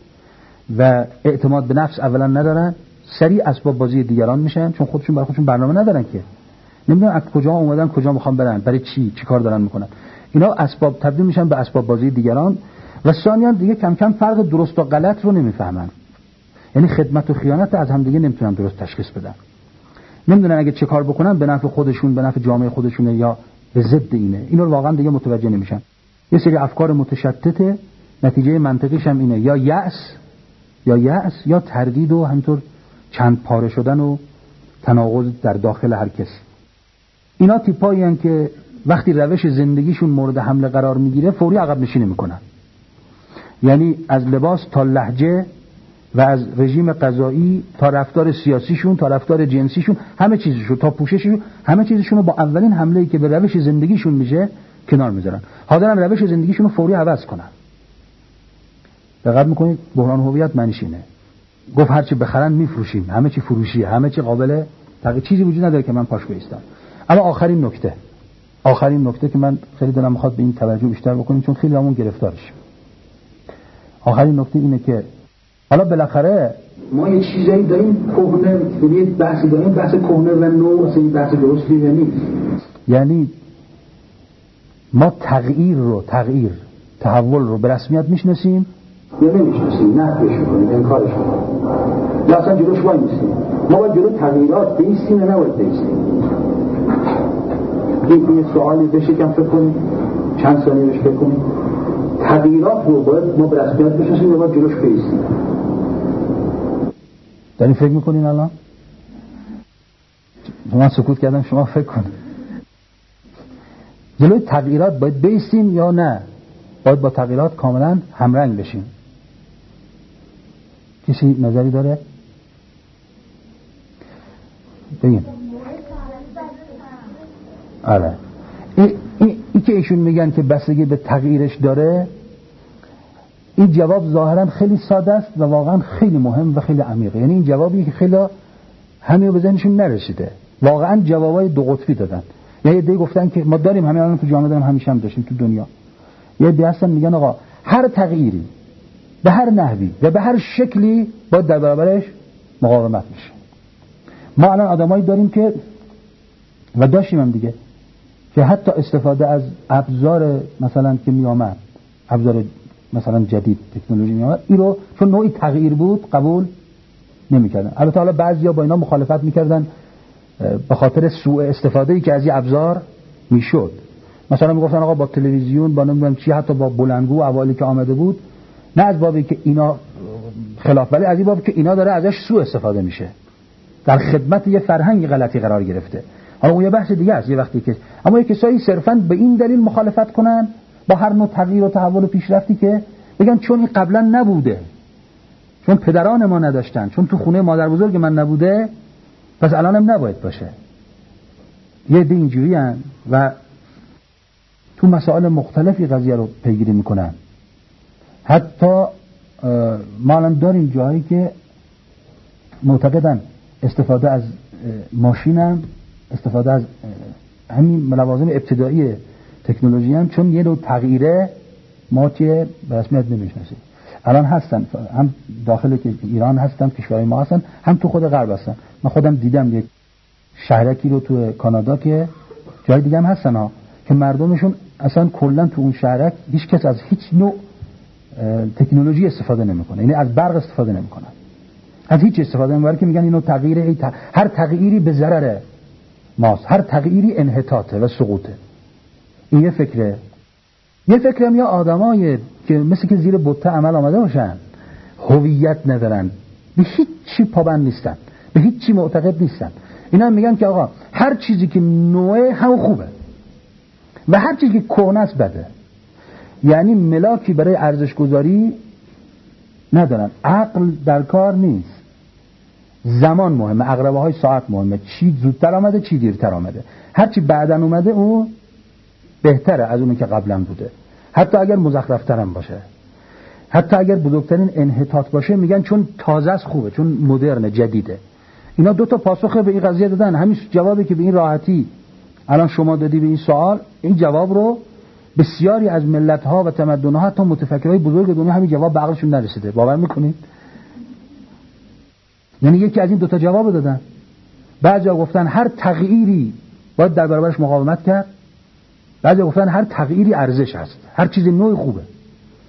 و اعتماد به نفس اولا ندارن، سریع اسباب بازی دیگران میشن، چون خودشون برای خودشون برنامه ندارن که، نمیدونن از کجا اومدن کجا میخوان برن، برای چی چی کار دارن میکنن. اینا اسباب تبدیل میشن به اسباب بازی دیگران و ثانیاً دیگه کم کم فرق درست و غلط رو نمیفهمن. یعنی خدمت و خیانت از هم دیگه نمیتونن درست تشخیص بدن. نمیدونن اگه چه کار بکنن به نفع خودشون، به نفع جامعه خودشونه یا به ضد اینه. اینو واقعا دیگه متوجه نمیشن. یه سری افکار متشتته، نتیجه منطقیش هم اینه یا یأس یا یأس یا تردید و همینطور چند پاره شدن و تناقض در داخل هر کس. اینا تیپایی هستن که وقتی روش زندگیشون مورد حمله قرار میگیره فوری عقب نشینی میکنن. یعنی از لباس تا لهجه و از رژیم غذایی تا رفتار سیاسیشون تا رفتار جنسیشون، همه چیزشون تا پوشششون، همه چیزشون رو با اولین حمله‌ای که به روش زندگیشون میشه کنار میذارن. حاضرن روش زندگیشون رو فوری عوض کنن. دقت میکنید بحران هویت معنیش اینه. گفت هر چی بخرن میفروشیم، همه چی فروشیه، همه چی قابل تغییر، چیزی وجود نداره که من پاش بیستم. اما آخرین نکته آخرین نکته که من خیلی دلم میخواد به این توجه بیشتر بکنیم چون خیلی همون گرفتارش. آخرین نکته اینه که حالا بالاخره ما یه چیزایی داریم کهنه، یه بحثی داریم، بحث کهنه و نو، اصلا این بحث درستی نیست. یعنی ما تغییر رو تغییر تحول رو به رسمیت میشناسیم یا نمیشناسیم، نفیش میکنیم، انکارش میکنیم یا اصلا جلوش وای نیستیم. ما باید جلو تغییرات بیستیم یا نباید بیستیم؟ این سوالی بشه کم فکر کنیم، چند ثانیه بهش فکر کنیم. تغییرات رو باید ما به رسمیت بشناسیم یا باید جلوش بیستیم؟ دارین فکر میکنین الان؟ من سکوت کردم، شما فکر کنید. جلوی تغییرات باید بیستیم یا نه باید با تغییرات کاملا همرنگ بشیم؟ کسی نظری داره؟ بگیم. آره این ای, ای که ایشون میگن که بستگی به تغییرش داره، این جواب ظاهرا خیلی ساده است و واقعا خیلی مهم و خیلی عمیقه. یعنی این جوابی که خیلی همه به ذهنشون نرسیده. واقعا جوابای دو قطبی دادن. یه عده گفتن که ما داریم، همین الان تو جامعه داریم، همیشه هم داشتیم تو دنیا. یه عده هستن میگن آقا هر تغییری به هر نحوی و به هر شکلی باید در برابرش مقاومت میشه. ما الان آدمایی داریم که و داشتیم هم دیگه که حتی استفاده از ابزار مثلا که می آمد، ابزار مثلا جدید تکنولوژی می آمد، این رو چون نوعی تغییر بود قبول نمی کردن. البته حالا بعضیا با اینا مخالفت می کردن به خاطر سوء استفاده‌ای که از این ابزار می شد. مثلا می گفتن آقا با تلویزیون، با نمیدونم چی، حتی با بلندگو اولی که آمده بود، نه از بابی که اینا خلاف، ولی از این باب که اینا داره ازش سوء استفاده میشه، در خدمت یه فرهنگ غلطی قرار گرفته. حالا اون یه بحث دیگه است، یه وقتی که اما یه کسایی صرفاً به این دلیل مخالفت کنن با هر نوع تغییر و تحول و پیشرفتی که بگن چون این قبلا نبوده، چون پدران ما نداشتن، چون تو خونه مادر بزرگ من نبوده، پس الان هم نباید باشه. یه دی اینجوری هن و تو مسائل مختلفی قضیه رو پیگیری میکنن. حتی ما الان داریم جایی که معتقدن استفاده از ماشین هم، استفاده از همین لوازم ابتدایی تکنولوژی هم چون یه نوع تغییره ما که به رسمیت نمیشناسیم. الان هستن، هم داخل ایران هستن، کشورهای ما هستن، هم تو خود غرب هستن. من خودم دیدم یک شهرکی رو تو کانادا که جای دیگه هم هستن ها که مردمشون اصلا کلا تو اون شهرک هیچ کس از هیچ نوع تکنولوژی استفاده نمیکنه، یعنی از برق استفاده نمیکنن، از هیچ استفاده نمیکنن، که میگن اینو تغییر، هر تغییری به ضرر ماست، هر تغییری انحطاطه و سقوطه. این یه فکره. یه فکره هم یا آدمایی که مثل که زیر بوته عمل آمده باشن، هویت ندارن، به هیچ چی پابند نیستن، به هیچ چی معتقد نیستن. اینا هم میگن که آقا هر چیزی که نوعه هم خوبه و هر چیزی که کهنه است بده. یعنی ملاکی برای ارزش گذاری ندارن، عقل در کار نیست، زمان مهمه، عقربه های ساعت مهمه، چی زودتر آمده چی دیرتر آمده، هر چی بعدن اومده اون بهتره از اونی که قبلا بوده، حتی اگر مزخرفتر هم باشه، حتی اگر بزرگترین انحطاط باشه میگن چون تازه است خوبه، چون مدرن جدیده. اینا دو تا پاسخ به این قضیه دادن. همین جوابی که به این راحتی الان شما دادی به این سوال، این جواب رو بسیاری از ملت‌ها و تمدن‌ها، حتی متفکرای بزرگ دنیا همین جواب به عقلشون نرسیده. باور می‌کنید؟ یعنی یکی از این دو تا جواب دادن. بعضیا گفتن هر تغییری باید در برابرش مقاومت کرد، بعضیا گفتن هر تغییری ارزش هست، هر چیز نوعی خوبه.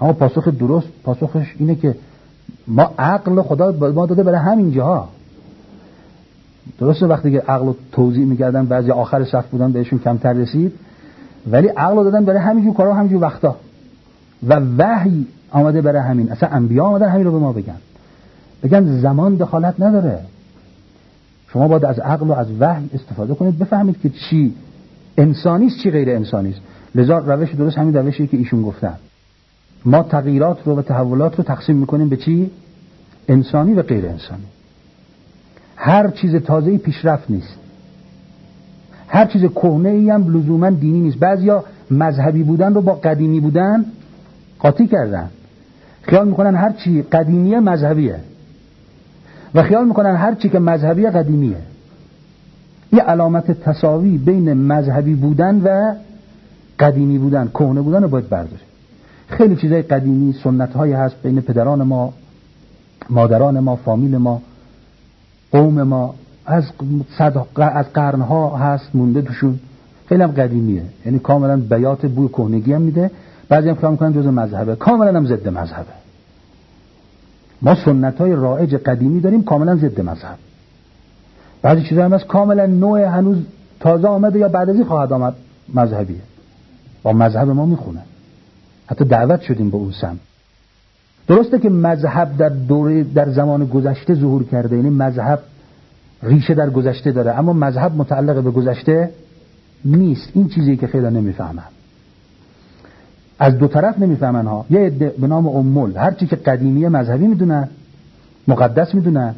اما پاسخ درست پاسخش اینه که ما عقل خدا ما داده برای همین جاها. درسته وقتی که عقل رو توضیح می‌کردن بعضی آخر صف بودن بهشون کمتر رسید، ولی عقل رو دادن برای همینجور کارا همینجور وقتا و وحی آمده برای همین. اصلا انبیا آمدن همین رو به ما بگن، بگن زمان دخالت نداره، شما باید از عقل و از وحی استفاده کنید بفهمید که چی انسانی است چی غیر انسانی است. لذا روش درست همین روشی که ایشون گفتن. ما تغییرات رو و تحولات رو تقسیم میکنیم به چی؟ انسانی و غیر انسانی. هر چیز تازه‌ای پیشرفت نیست، هر چیز کهنه‌ای هم لزوما دینی نیست. بعضیا مذهبی بودن رو با قدیمی بودن قاطی کردن، خیال میکنن هر چی قدیمیه مذهبیه و خیال میکنن هر چی که مذهبیه قدیمیه. یه علامت تساوی بین مذهبی بودن و قدیمی بودن، کهنه بودن رو باید برداریم. خیلی چیزای قدیمی سنت‌هایی هست بین پدران ما، مادران ما، فامیل ما، قوم ما، از صد از قرن‌ها هست مونده توشون، خیلی هم قدیمیه، یعنی کاملا بیات بوی کهنگی هم میده. بعضی هم فهم می‌کنن جزء مذهبه، کاملا هم ضد مذهبه. ما سنت‌های رایج قدیمی داریم کاملا ضد مذهب. بعضی چیزا هم هست کاملا نوع هنوز تازه آمده یا بعد از این خواهد آمد مذهبیه، با مذهب ما میخونه، حتی دعوت شدیم به اون سمت. درسته که مذهب در دوره در زمان گذشته ظهور کرده، یعنی مذهب ریشه در گذشته داره، اما مذهب متعلق به گذشته نیست. این چیزی که خیلی نمیفهمن، از دو طرف نمیفهمن ها. یه عده به نام امول هر چی که قدیمیه مذهبی میدونن، مقدس میدونن.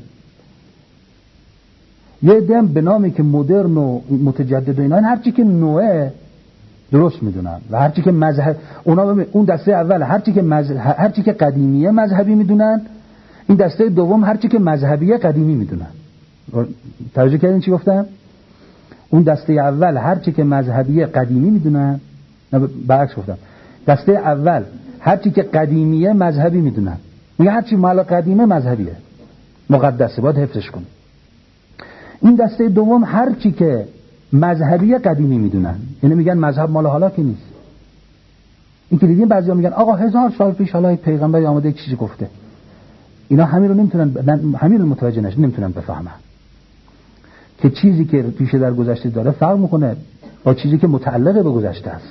یه عده هم به نامی که مدرن و متجدد و اینا، هر چی که نوعه درست میدونن و هر چی که مذهب اونا اون دسته اول هر چی که مذهب هر چی که قدیمیه مذهبی میدونن، این دسته دوم هر چی که مذهبیه قدیمی میدونن. توجه کردین چی گفتم؟ اون دسته اول هر چی که مذهبیه قدیمی میدونن، نه برعکس گفتم. دسته اول هر چی که قدیمیه مذهبی میدونن، میگه هر چی مال قدیمه مذهبیه، مقدسه، باید حفظش کنی. این دسته دوم هر چی که مذهبی قدیمی میدونن، یعنی میگن مذهب مال حالا که نیست. این که دیدین بعضیا میگن آقا هزار سال پیش حالا پیغمبر آمده یک چیزی گفته. اینا همین رو نمیتونن، همین رو متوجه نشن، نمیتونن بفهمن که چیزی که پیش در گذشته داره فرق میکنه با چیزی که متعلق به گذشته است.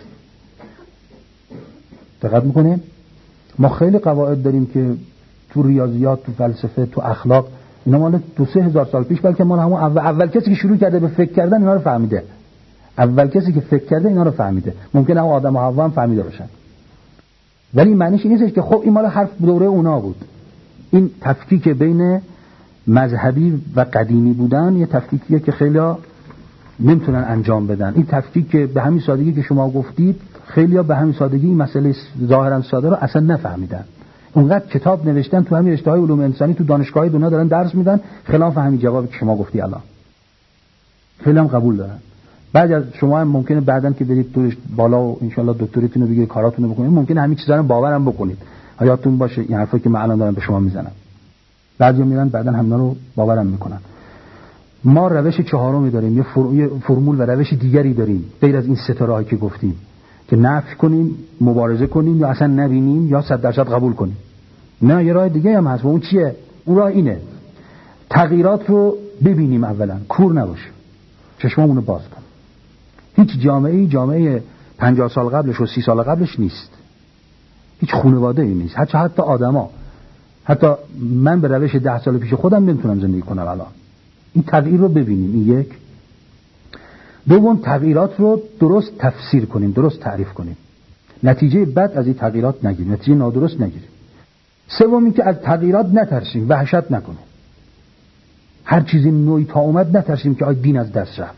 دقت میکنین؟ ما خیلی قواعد داریم که تو ریاضیات، تو فلسفه، تو اخلاق، اینا مال دو سه هزار سال پیش، بلکه مال همون اول, اول کسی که شروع کرده به فکر کردن اینا رو فهمیده. اول کسی که فکر کرده اینا رو فهمیده. ممکنه هم آدم و حوا هم فهمیده باشن، ولی معنیش این نیست که خب این مال حرف دوره اونا بود. این تفکیک بین مذهبی و قدیمی بودن یه تفکیکیه که خیلی‌ها نمیتونن انجام بدن. این تفکیک به همین سادگی که شما گفتید، خیلی‌ها به همین سادگی این مسئله ظاهرا ساده رو اصلا نفهمیدن. اونقدر کتاب نوشتن تو همین رشته‌های علوم انسانی، تو دانشگاه‌های دنیا دارن درس میدن خلاف همین جوابی که شما گفتی الان. خیلی هم قبول دارن. بعد از شما هم ممکنه بعدن که برید تو بالا و ان شاءالله دکتریتون رو بگیرید، کاراتون رو بکنید، ممکنه همین چیزا رو باورم بکنید. حیاتون باشه این حرفا که من الان دارم به شما میزنم. بعضیا میرن بعدن همنا رو باورم میکنن. ما روش چهارمی داریم، یه, فر... یه فرمول و روش دیگری داریم غیر از این سه تا راهی که گفتیم، که نفی کنیم، مبارزه کنیم، یا اصلا نبینیم، یا صد درصد قبول کنیم. نه، یه راه دیگه هم هست. و اون چیه؟ اون راه اینه: تغییرات رو ببینیم، اولا کور نباشیم، چشمامون رو باز کنیم. هیچ جامعه‌ای جامعه پنجاه سال قبلش و سی سال قبلش نیست. هیچ خانواده‌ای نیست. حتی حتی آدما، حتی من به روش ده سال پیش خودم نمیتونم زندگی کنم الان. این تغییر رو ببینیم، این یک. دوم، تغییرات رو درست تفسیر کنیم، درست تعریف کنیم، نتیجه بد از این تغییرات نگیریم، نتیجه نادرست نگیریم. سوم، این که از تغییرات نترسیم، وحشت نکنیم. هر چیزی نوعی تا اومد نترسیم که آی دین از دست رفت،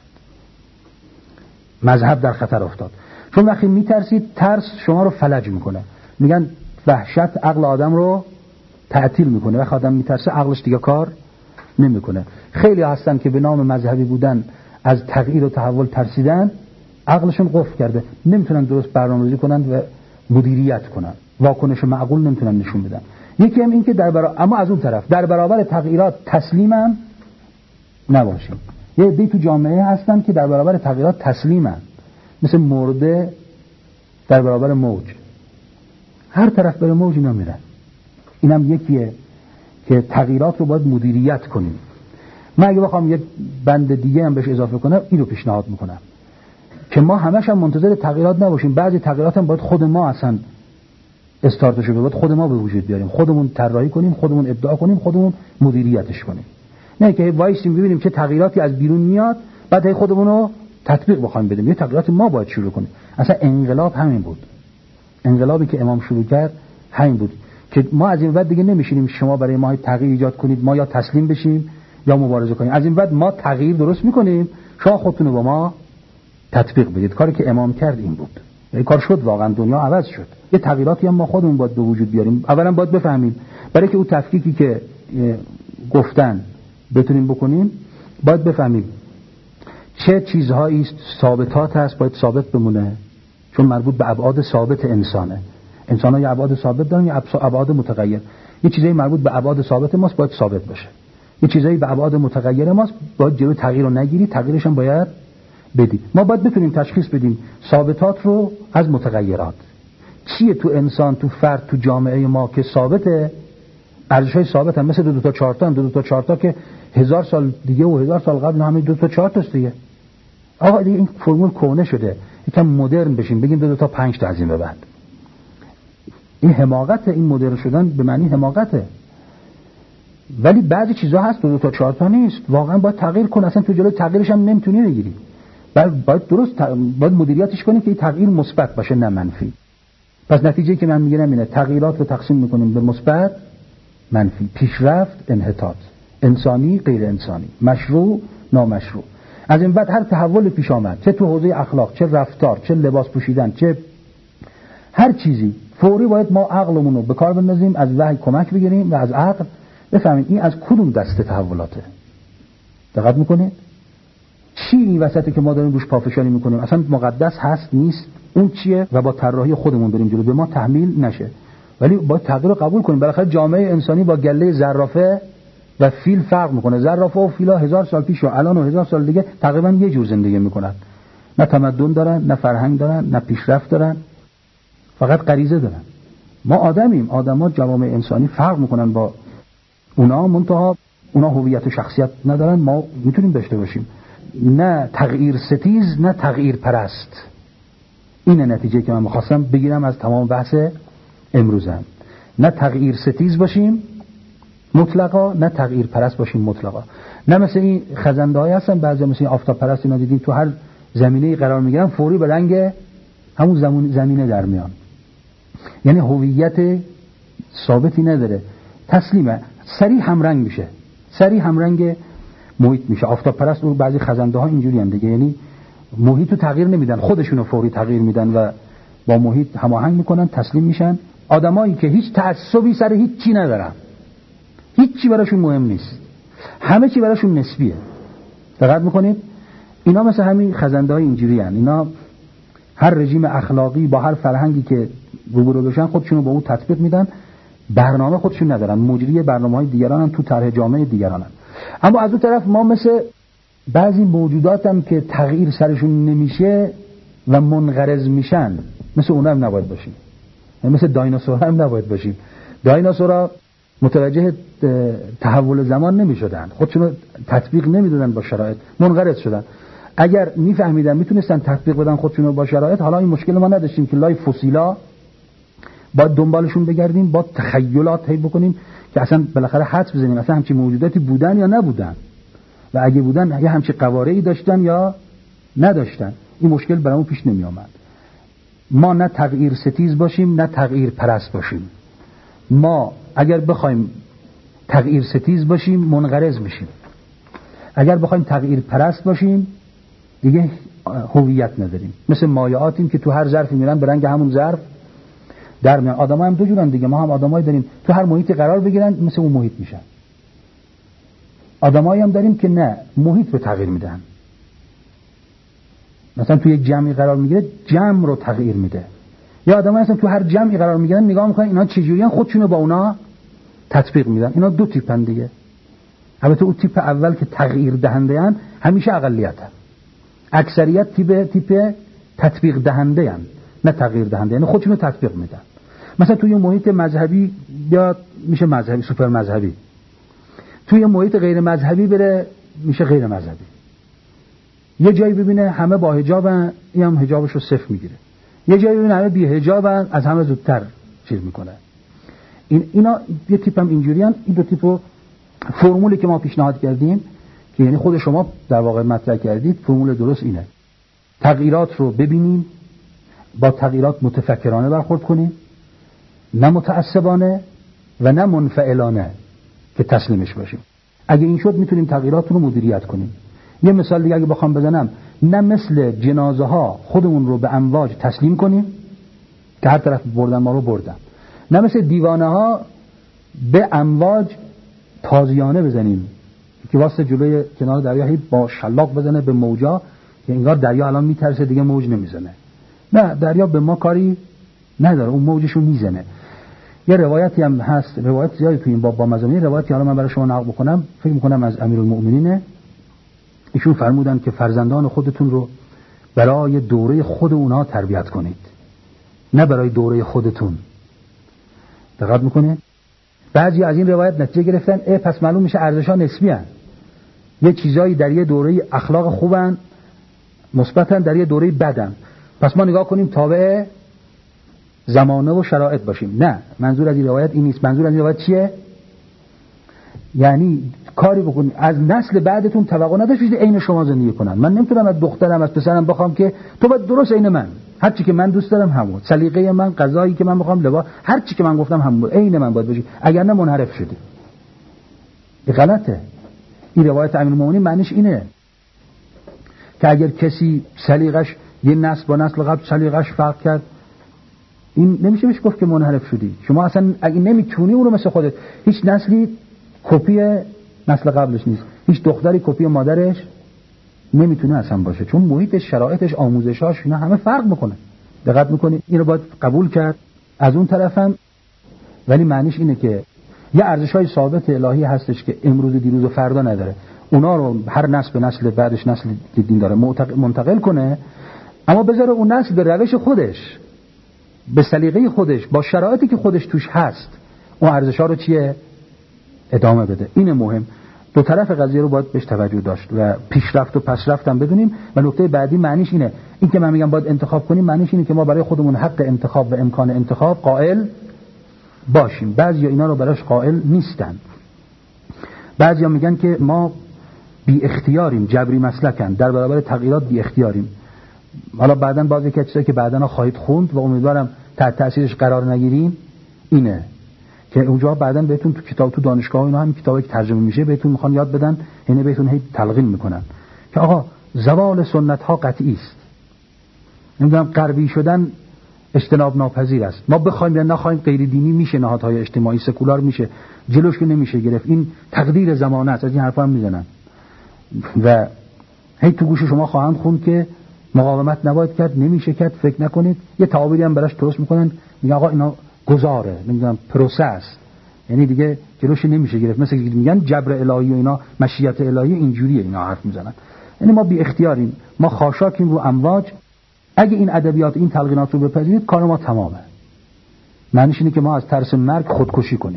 مذهب در خطر افتاد. چون وقتی میترسید، ترس شما رو فلج میکنه. میگن وحشت عقل آدم رو تعطیل میکنه. وقتی آدم میترسه عقلش دیگه کار نمیکنه. خیلی هستن که به نام مذهبی بودن از تغییر و تحول ترسیدن، عقلشون قفل کرده، نمیتونن درست برنامه‌ریزی کنن و مدیریت کنن، واکنش معقول نمیتونن نشون بدن. یکی هم این که در برا... اما از اون طرف در برابر تغییرات تسلیمن نباشیم. یه عده تو جامعه هستن که در برابر تغییرات تسلیمن، مثل مرده در برابر موج. هر طرف بره موج اینا میرن. اینم یکیه که تغییرات رو باید مدیریت کنیم. من اگه بخوام یک بند دیگه هم بهش اضافه کنم این رو پیشنهاد میکنم که ما همش هم منتظر تغییرات نباشیم. بعضی تغییرات هم باید خود ما اصلا استارتش رو باید خود ما به وجود بیاریم، خودمون طراحی کنیم، خودمون ابداع کنیم، خودمون مدیریتش کنیم. نه که وایسیم ببینیم چه تغییراتی از بیرون میاد بعد هی خودمون رو تطبیق بخوایم بدیم. یه تغییراتی ما باید شروع کنیم. اصلا انقلاب همین بود. انقلابی که امام شروع کرد همین بود که ما از این بعد دیگه نمیشینیم شما برای ما تغییر ایجاد کنید، ما یا تسلیم بشیم یا مبارزه کنیم. از این بعد ما تغییر درست میکنیم، شما خودتون رو با ما تطبیق بدید. کاری که امام کرد این بود. این کار شد، واقعا دنیا عوض شد. یه تغییراتی هم ما خودمون باید به وجود بیاریم. اولا باید بفهمیم برای که اون تفکیکی که گفتن بتونیم بکنیم، باید بفهمیم چه چیزهایی است ثابتات هست باید ثابت بمونه، چون مربوط به ابعاد ثابت انسانه. انسان‌ها یا ابعاد ثابت دارن یا ابعاد متغیر. یه چیزایی مربوط به ابعاد ثابت ماست باید ثابت باشه، یه چیزایی به ابعاد متغیر ماست باید جلوی تغییر رو نگیری، تغییرش هم باید بدی. ما باید بتونیم تشخیص بدیم ثابتات رو از متغیرات. چیه تو انسان، تو فرد، تو جامعه ما که ثابته، ارزش‌های ثابت هم مثل دو, دو تا چهار تا، دو, دو تا چهار تا که هزار سال دیگه و هزار سال قبل همین دو تا چهار تاست دیگه. آقا دیگه این فرمول کهنه شده، یکم مدرن بشیم بگیم دو, دو تا پنج تا از این به بعد. این حماقته، این مدرن شدن به معنی حماقته. ولی بعضی چیزا هست دو, دو تا چهار تا نیست، واقعا باید تغییر کن، اصلا تو جلوی تغییرش هم نمیتونی بگیری. باید درست باید مدیریتش کنی که این تغییر مثبت باشه نه منفی. پس نتیجه که من میگیرم اینه تغییرات رو تقسیم میکنیم به مثبت، منفی، پیشرفت، انحطاط، انسانی، غیر انسانی، مشروع، نامشروع. از این بعد هر تحول پیش آمد، چه تو حوزه اخلاق، چه رفتار، چه لباس پوشیدن، چه هر چیزی، فوری باید ما عقلمون رو به کار بندازیم، از وحی کمک بگیریم و از عقل بفهمیم این از کدوم دسته تحولاته. دقت میکنید؟ چی این وسطی که ما داریم روش پافشاری میکنیم اصلا مقدس هست نیست، اون چیه و با طراحی خودمون بریم جلو، به ما تحمیل نشه. ولی باید تغییر رو قبول کنیم. بالاخره جامعه انسانی با گله زرافه و فیل فرق میکنه. زرافه و فیلا هزار سال پیش و الان و هزار سال دیگه تقریبا یه جور زندگی میکنن. نه تمدن دارن، نه فرهنگ دارن، نه پیشرفت دارن، فقط غریزه دارن. ما آدمیم، آدما جوامع انسانی فرق میکنن با اونا، منتها اونا هویت و شخصیت ندارن، ما میتونیم داشته باشیم. نه تغییر ستیز، نه تغییر پرست. اینه نتیجه که من می‌خواستم بگیرم از تمام بحث امروزم. نه تغییر ستیز باشیم مطلقا، نه تغییر پرست باشیم مطلقا. نه مثل این خزنده‌های هستن بعضی، مثل این آفتاب پرست اینا دیدیم تو هر زمینه‌ای قرار میگیرن فوری به رنگ همون زمین زمینه در میان. یعنی هویت ثابتی نداره، تسلیمه، سریع همرنگ میشه، سریع همرنگ محیط میشه. آفتاب پرست و بعضی خزنده‌ها اینجوری هم دیگه، یعنی محیط رو تغییر نمیدن، خودشونو فوری تغییر میدن و با محیط هماهنگ میکنن، تسلیم میشن. آدمایی که هیچ تعصبی سر هیچ چی ندارن، هیچ چی براشون مهم نیست، همه چی براشون نسبیه. دقت میکنید؟ اینا مثل همین خزنده‌های اینجوری هن. اینا هر رژیم اخلاقی با هر فرهنگی که روبرو بشن خودشونو با اون تطبیق میدن، برنامه خودشون ندارن، مجری برنامه‌های دیگرانن، تو طرح جامعه دیگرانن. اما از اون طرف ما مثل بعضی موجودات هم که تغییر سرشون نمیشه و منقرض میشن، مثل اونا هم نباید باشیم. مثل دایناسورها هم نباید باشیم. دایناسورها متوجه تحول زمان نمیشدن، خودشونو تطبیق نمیدادن با شرایط، منقرض شدن. اگر میفهمیدن میتونستن تطبیق بدن خودشونو با شرایط، حالا این مشکل ما نداشتیم که لای فسیلا با دنبالشون بگردیم، با تخیلات هی بکنیم که اصلا بالاخره حدس بزنیم اصلا همچین موجوداتی بودن یا نبودن، و اگه بودن یه همچین قواره‌ای داشتن یا نداشتن. این مشکل برامون پیش نمی آمد. ما نه تغییر ستیز باشیم نه تغییر پرست باشیم. ما اگر بخوایم تغییر ستیز باشیم منقرض میشیم، اگر بخوایم تغییر پرست باشیم دیگه هویت نداریم. مثل مایعاتیم که تو هر ظرفی میرن به رنگ همون ظرف در میان. آدم‌ها هم دو جورن دیگه، ما هم آدمایی داریم تو هر محیطی قرار بگیرن مثل اون محیط میشن. آدمایی هم داریم که نه، محیط رو تغییر میدن. مثلا تو یک جمعی قرار میگیره جمع رو تغییر میده. یا آدمایی هستن تو هر جمعی قرار میگیرن نگاه میکنن اینا چجوریان، خودشونو با اونا تطبیق میدن. اینا دو تیپن دیگه. البته اون تیپ اول که تغییر دهنده ان همیشه اقلیتن. اکثریت تیپ تیپ تطبیق دهنده ان، نه تغییر دهنده، یعنی خودشونو تطبیق میدن. مثلا توی محیط مذهبی بیاد میشه مذهبی، سوپر مذهبی. توی محیط غیر مذهبی بره میشه غیر مذهبی. یه جایی ببینه همه با حجابن، این هم حجابشو صفر میگیره. یه جایی ببینه همه بی حجابن، از همه زودتر چیز میکنه. این اینا یه تیپ هم اینجوریان. این دو تیپو فرمولی که ما پیشنهاد کردیم که یعنی خود شما در واقع مطرح کردید، فرمول درست اینه: تغییرات رو ببینیم، با تغییرات متفکرانه برخورد کنیم، نه متعصبانه و نه منفعلانه که تسلیمش باشیم. اگه این شد میتونیم تغییرات رو مدیریت کنیم. یه مثال دیگه اگه بخوام بزنم، نه مثل جنازه ها خودمون رو به امواج تسلیم کنیم که هر طرف بردن ما رو بردن، نه مثل دیوانه ها به امواج تازیانه بزنیم که واسه جلوی کنار دریا با شلاق بزنه به موجا که انگار دریا الان میترسه دیگه موج نمیزنه. نه، دریا به ما کاری نداره، اون موجشو میزنه. یه روایتی هم هست، روایت زیادی تو این باب با مزامین، روایتی حالا من برای شما نقل بکنم، فکر میکنم از امیرالمؤمنین. ایشون فرمودن که فرزندان خودتون رو برای دوره خود اونها تربیت کنید، نه برای دوره خودتون. دقت میکنه؟ بعضی از این روایت نتیجه گرفتن اه پس معلوم میشه ارزش‌ها نسبی هستند. یه چیزایی در یه دوره اخلاق خوبن، مثبتن، در یه دوره بدن، پس ما نگاه کنیم تابع زمانه و شرایط باشیم. نه، منظور از این روایت این نیست. منظور از این روایت چیه؟ یعنی کاری بکنید از نسل بعدتون توقع نداشته عین شما زندگی کنن. من نمیتونم از دخترم از پسرم بخوام که تو باید درست عین من، هر چی که من دوست دارم همون، سلیقه من، غذایی که من میخوام، لباس، هر چی که من گفتم همون عین من باید باشی، اگر نه منحرف شدی. این غلطه. این روایت امیرالمومنین معنیش اینه که اگر کسی سلیقش یه نسل با نسل قبل سلیقش فرق کرد، این نمیشه بهش گفت که منحرف شدی. شما اصلا اگه نمیتونی اون رو مثل خودت، هیچ نسلی کپی نسل قبلش نیست، هیچ دختری کپی مادرش نمیتونه اصلا باشه، چون محیطش، شرایطش، آموزشاش اینا همه فرق میکنه. دقت میکنید؟ این رو باید قبول کرد. از اون طرفم ولی معنیش اینه که یه ارزش‌های ثابت الهی هستش که امروز، دیروز و فردا نداره، اونا رو هر نسل به نسل بعدش نسل دین داره منتقل کنه، اما بذاره اون نسل به روش خودش، به سلیقه خودش، با شرایطی که خودش توش هست، اون ارزش‌ها رو چیه ادامه بده. این مهم. دو طرف قضیه رو باید بهش توجه داشت و پیشرفت و پسرفت هم بدونیم. و نکته بعدی معنیش اینه، این که من میگم باید انتخاب کنیم، معنیش اینه که ما برای خودمون حق انتخاب و امکان انتخاب قائل باشیم. بعضیا اینا رو براش قائل نیستن. بعضیا میگن که ما بی اختیاریم، جبری مسلکن، در برابر تغییرات بی اختیاریم. حالا بعداً بعضی که چیزایی که بعداً خواهید خوند و امیدوارم تحت تاثیرش قرار نگیریم اینه که اونجا بعداً بهتون تو کتاب، تو دانشگاه اینا هم کتابی که ترجمه میشه بهتون میخوان یاد بدن، یعنی بهتون هی تلقین میکنن که آقا زوال سنت ها قطعی است، نمیدونم غربی شدن اجتناب ناپذیر است، ما بخوایم یا نخوایم غیر دینی میشه، نهادهای اجتماعی سکولار میشه، جلوش که نمیشه گرفت، این تقدیر زمانه است. از این حرفا هم میزنن و هی تو گوش شما خواهند خوند که مقاومت نباید کرد، نمیشه کرد، فکر نکنید. یه تعابیری هم براش درست میکنن، میگن آقا اینا گذاره، نمیدونم پروسس، یعنی دیگه جلوش نمیشه گرفت. مثلا میگن جبر الهی و اینا، مشیت الهی، اینجوریه اینا حرف میزنن. یعنی ما بی اختیاریم، ما خاشاکیم رو امواج. اگه این ادبیات، این تلقینات رو بپذیرید کار ما تمامه. معنیش اینه که ما از ترس مرگ خودکشی کنیم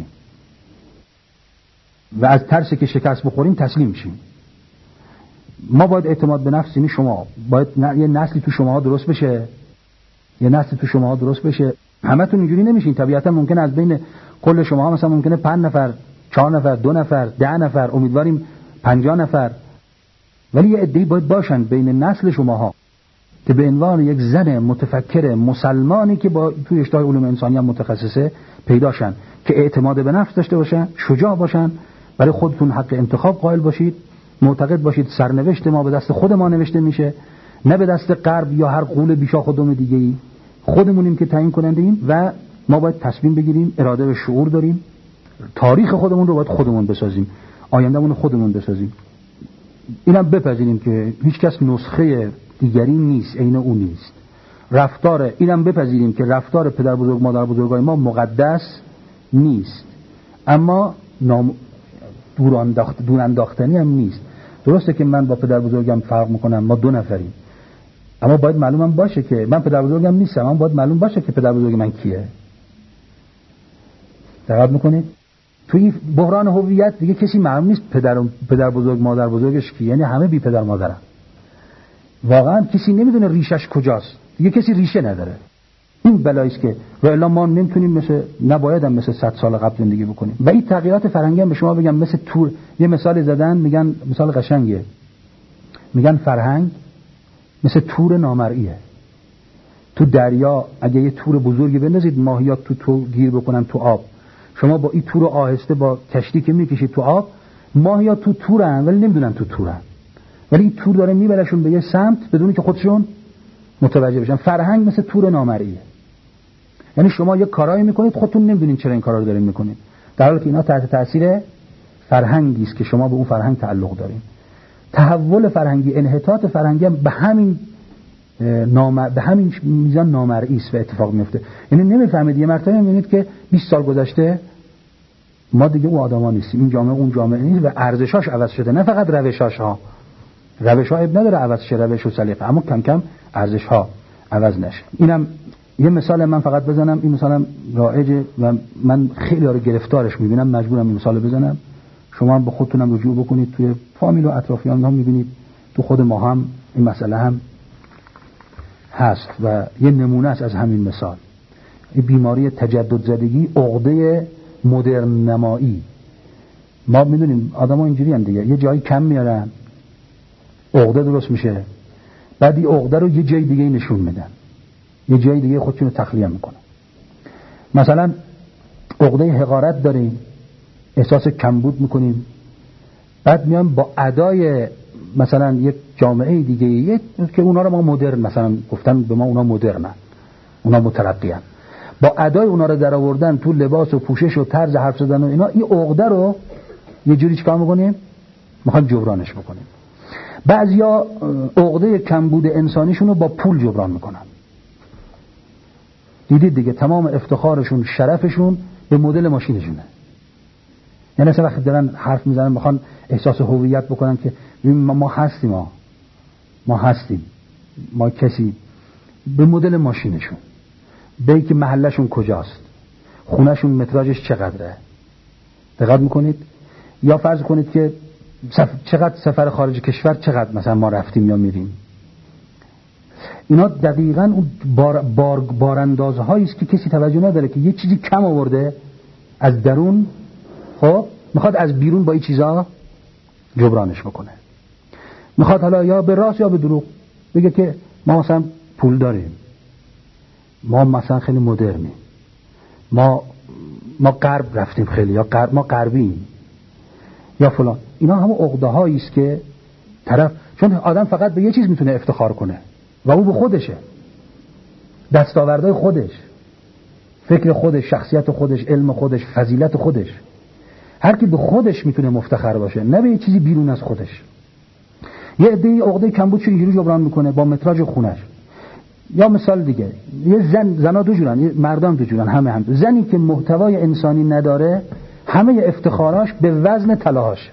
و از ترس که شکست بخوریم تسلیم شیم. ما باید اعتماد به نفس، یعنی شما باید یه نسلی تو شما درست بشه، یه نسلی تو شما درست بشه. همتون اینجوری نمیشین طبیعتا. ممکنه از بین کل شما مثلا ممکنه پنج نفر، چهار نفر، دو نفر، ده نفر، امیدواریم پنجاه نفر، ولی یه عده‌ای باید باشن بین نسل شماها که به عنوان یک زن متفکر مسلمانی که با توی رشته علوم انسانی هم متخصصه پیداشن، که اعتماد به نفس داشته باشن، شجاع باشن، برای خودتون حق انتخاب قائل باشید، معتقد باشید سرنوشت ما به دست خود ما نوشته میشه، نه به دست غرب یا هر قول بیشا خودمون دیگه‌ای. خودمونیم که تعیین کننده ایم و ما باید تصمیم بگیریم، اراده و شعور داریم. تاریخ خودمون رو باید خودمون بسازیم، آیندهمون رو خودمون بسازیم. اینم بپذیریم که هیچ کس نسخه دیگری نیست، عین اون نیست. رفتار اینم بپذیریم که رفتار پدر بزرگ مادر بزرگای ما مقدس نیست، اما نام دور انداخت دور انداختنی هم نیست. درسته که من با پدر بزرگم فرق میکنم، ما دو نفریم، اما باید معلومم باشه که من پدر بزرگم نیستم، اما باید معلوم باشه که پدر بزرگ من کیه. دقت میکنید توی بحران هویت دیگه کسی معلوم نیست پدر پدر بزرگ مادر بزرگش کی، یعنی همه بی پدر مادرن. واقعا کسی نمیدونه ریشش کجاست، دیگه کسی ریشه نداره. این بلایی است که و الا ما نمیتونیم مثل نباید هم مثل صد سال قبل زندگی بکنیم. و این تغییرات فرهنگی هم به شما بگم مثل تور، یه مثال زدن میگن مثال قشنگیه، میگن فرهنگ مثل تور نامرئیه. تو دریا اگه یه تور بزرگی بندازید ماهیات تو تو گیر بکنن تو آب، شما با این تور آهسته با کشتی که میکشید تو آب، ماهیات تو تورن ولی نمیدونن تو تورن، ولی این تور داره میبرشون به یه سمت بدون که خودشون متوجه بشن. فرهنگ مثل تور نامرئیه، یعنی شما یه کارایی میکنید خودتون نمیدونین چرا این کارا رو دارین میکنید، در حالی که اینا تحت تاثیر فرهنگی است که شما به اون فرهنگ تعلق دارین. تحول فرهنگی، انحطاط فرهنگی هم به همین نامر... به همین میزان نامرئی است و اتفاق میفته. یعنی نمیفهمید، یه مرتبه میبینید که بیست سال گذشته ما دیگه اون آدما نیستیم، این جامعه اون جامعه نیست و ارزشاش عوض شده، نه فقط روشاش ها. روش ها اب نداره عوض شه، روش و سلیقه، اما کم کم ارزش ها عوض نشه. اینم یه مثال من فقط بزنم، این مثالم رایجه و من خیلی ها رو گرفتارش میبینم، مجبورم این مثال بزنم. شما هم به خودتونم رجوع بکنید، توی فامیل و اطرافیان هم میبینید، تو خود ما هم این مسئله هم هست و یه نمونه است از همین مثال. این بیماری تجدد زدگی، عقده مدرن نمایی. ما میدونیم آدم‌ها اینجوری هم دیگه، یه جایی کم میارن عقده درست میشه، بعد این عقده رو یه جای دیگه نشون میدن، یه جای دیگه خودشون رو تخلیه میکنن. مثلا عقده حقارت داریم، احساس کمبود میکنیم، بعد میان با ادای مثلا یک جامعه دیگه یک که اونا رو ما مدرن مثلا گفتن به ما اونا مدرنن، اونا مترقیان، با ادای اونا رو در آوردن تو لباس و پوشش و طرز حرف زدن و اینا، این عقده رو یه جوری چیکار میکنیم؟ میخوان جبرانش بکنیم. بعضیا عقده کمبود انسانیشون رو با پول جبران میکنن. دیدید دیگه، تمام افتخارشون، شرفشون به مدل ماشینشونه. یعنی اصلا وقتی دارن حرف میزنن میخوان احساس هویت بکنن که ما هستیم، ما ما هستیم ما کسی، به مدل ماشینشون، به که محلشون کجاست، خونهشون متراژش چقدره. دقت میکنید؟ یا فرض کنید که سف... چقدر سفر خارج کشور چقدر مثلا ما رفتیم یا میریم. اینا دقیقاً اون بار بار باراندازهایی است که کسی توجه نداره که یه چیزی کم آورده از درون، خب میخواد از بیرون با این چیزا جبرانش بکنه. میخواد حالا یا به راست یا به دروغ بگه که ما مثلا پول داریم، ما مثلا خیلی مدرنیم، ما ما غرب رفتیم خیلی، یا غرب ما غربیم یا فلان. اینا همه عقده‌هایی است که طرف، چون آدم فقط به یه چیز میتونه افتخار کنه و اون به خودشه، دستاوردهای خودش، فکر خودش، شخصیت خودش، علم خودش، فضیلت خودش. هر کی به خودش میتونه مفتخر باشه، نه به یه چیزی بیرون از خودش. یه عده عقده کمبودش اینجوری جبران میکنه با متراژ خونش. یا مثال دیگه، یه زن، زنا دو جورن، یه مردم دو جورن، همه هم. زنی که محتوای انسانی نداره، همه افتخاراش به وزن طلاهاش،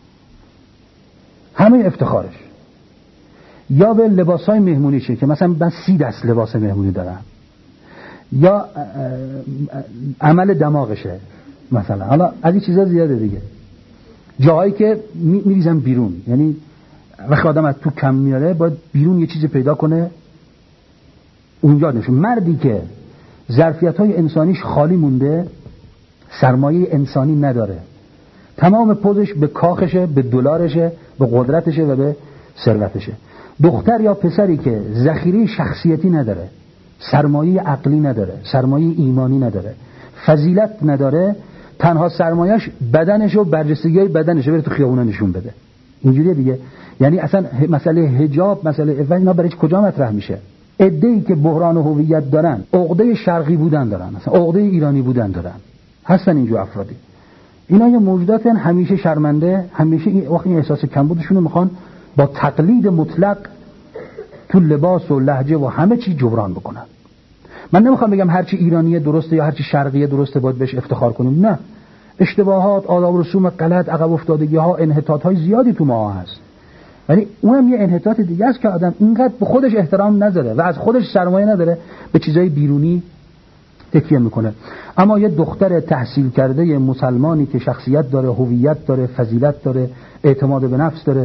همه افتخارش. یا به لباسای مهمونیشه که مثلا من سی دست لباس مهمونی دارم، یا عمل دماغشه مثلا. حالا از این چیزا زیاده دیگه، جاهایی که میریزن بیرون. یعنی وقتی آدم از تو کم میاره باید بیرون یه چیز پیدا کنه اونجا نشون. مردی که ظرفیت‌های انسانیش خالی مونده، سرمایه انسانی نداره، تمام پوزش به کاخشه، به دلارشه، به قدرتشه و به ثروتشه. دختر یا پسری که ذخیره شخصیتی نداره، سرمایه عقلی نداره، سرمایه ایمانی نداره، فضیلت نداره، تنها سرمایه‌اش بدنشه و برجستگی‌های بدنشه، بره تو خیابونا نشون بده. اینجوریه دیگه. یعنی اصلا مسئله حجاب، مسئله عفت، اینا برای کجا مطرح میشه؟ عده‌ای که بحران هویت دارن، عقده شرقی بودن دارن، مثلا عقده ایرانی بودن دارن، هستن اینجور افرادی. اینا یه موجوداتن همیشه شرمنده، همیشه این وقتی این احساس کمبودشون رو میخوان با تقلید مطلق تو لباس و لهجه و همه چی جبران بکنن. من نمیخوام بگم هرچی ایرانیه درسته یا هرچی شرقیه درسته باید بهش افتخار کنیم، نه. اشتباهات، آداب و رسوم غلط، عقب افتادگی ها، انحطاط های زیادی تو ما هست، ولی اونم یه انحطاط دیگه است که آدم اینقدر به خودش احترام نذاره و از خودش سرمایه نداره، به چیزای بیرونی تکیه میکنه. اما یه دختر تحصیل کرده مسلمانی که شخصیت داره، هویت داره، فضیلت داره، اعتماد به نفس داره،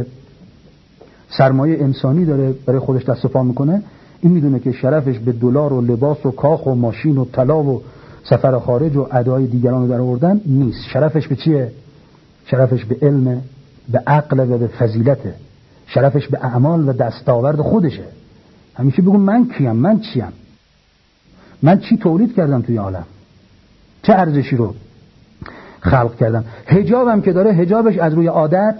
سرمایه انسانی داره، برای خودش دست و پا میکنه، این میدونه که شرفش به دلار و لباس و کاخ و ماشین و طلا و سفر خارج و ادای دیگران رو در آوردن نیست. شرفش به چیه؟ شرفش به علم، به عقل و به فضیلته. شرفش به اعمال و دستاورد خودشه. همیشه بگو من کیم، من چیم، من چی تولید کردم توی عالم، چه ارزشی رو خلق کردم. حجابم که داره، حجابش از روی عادت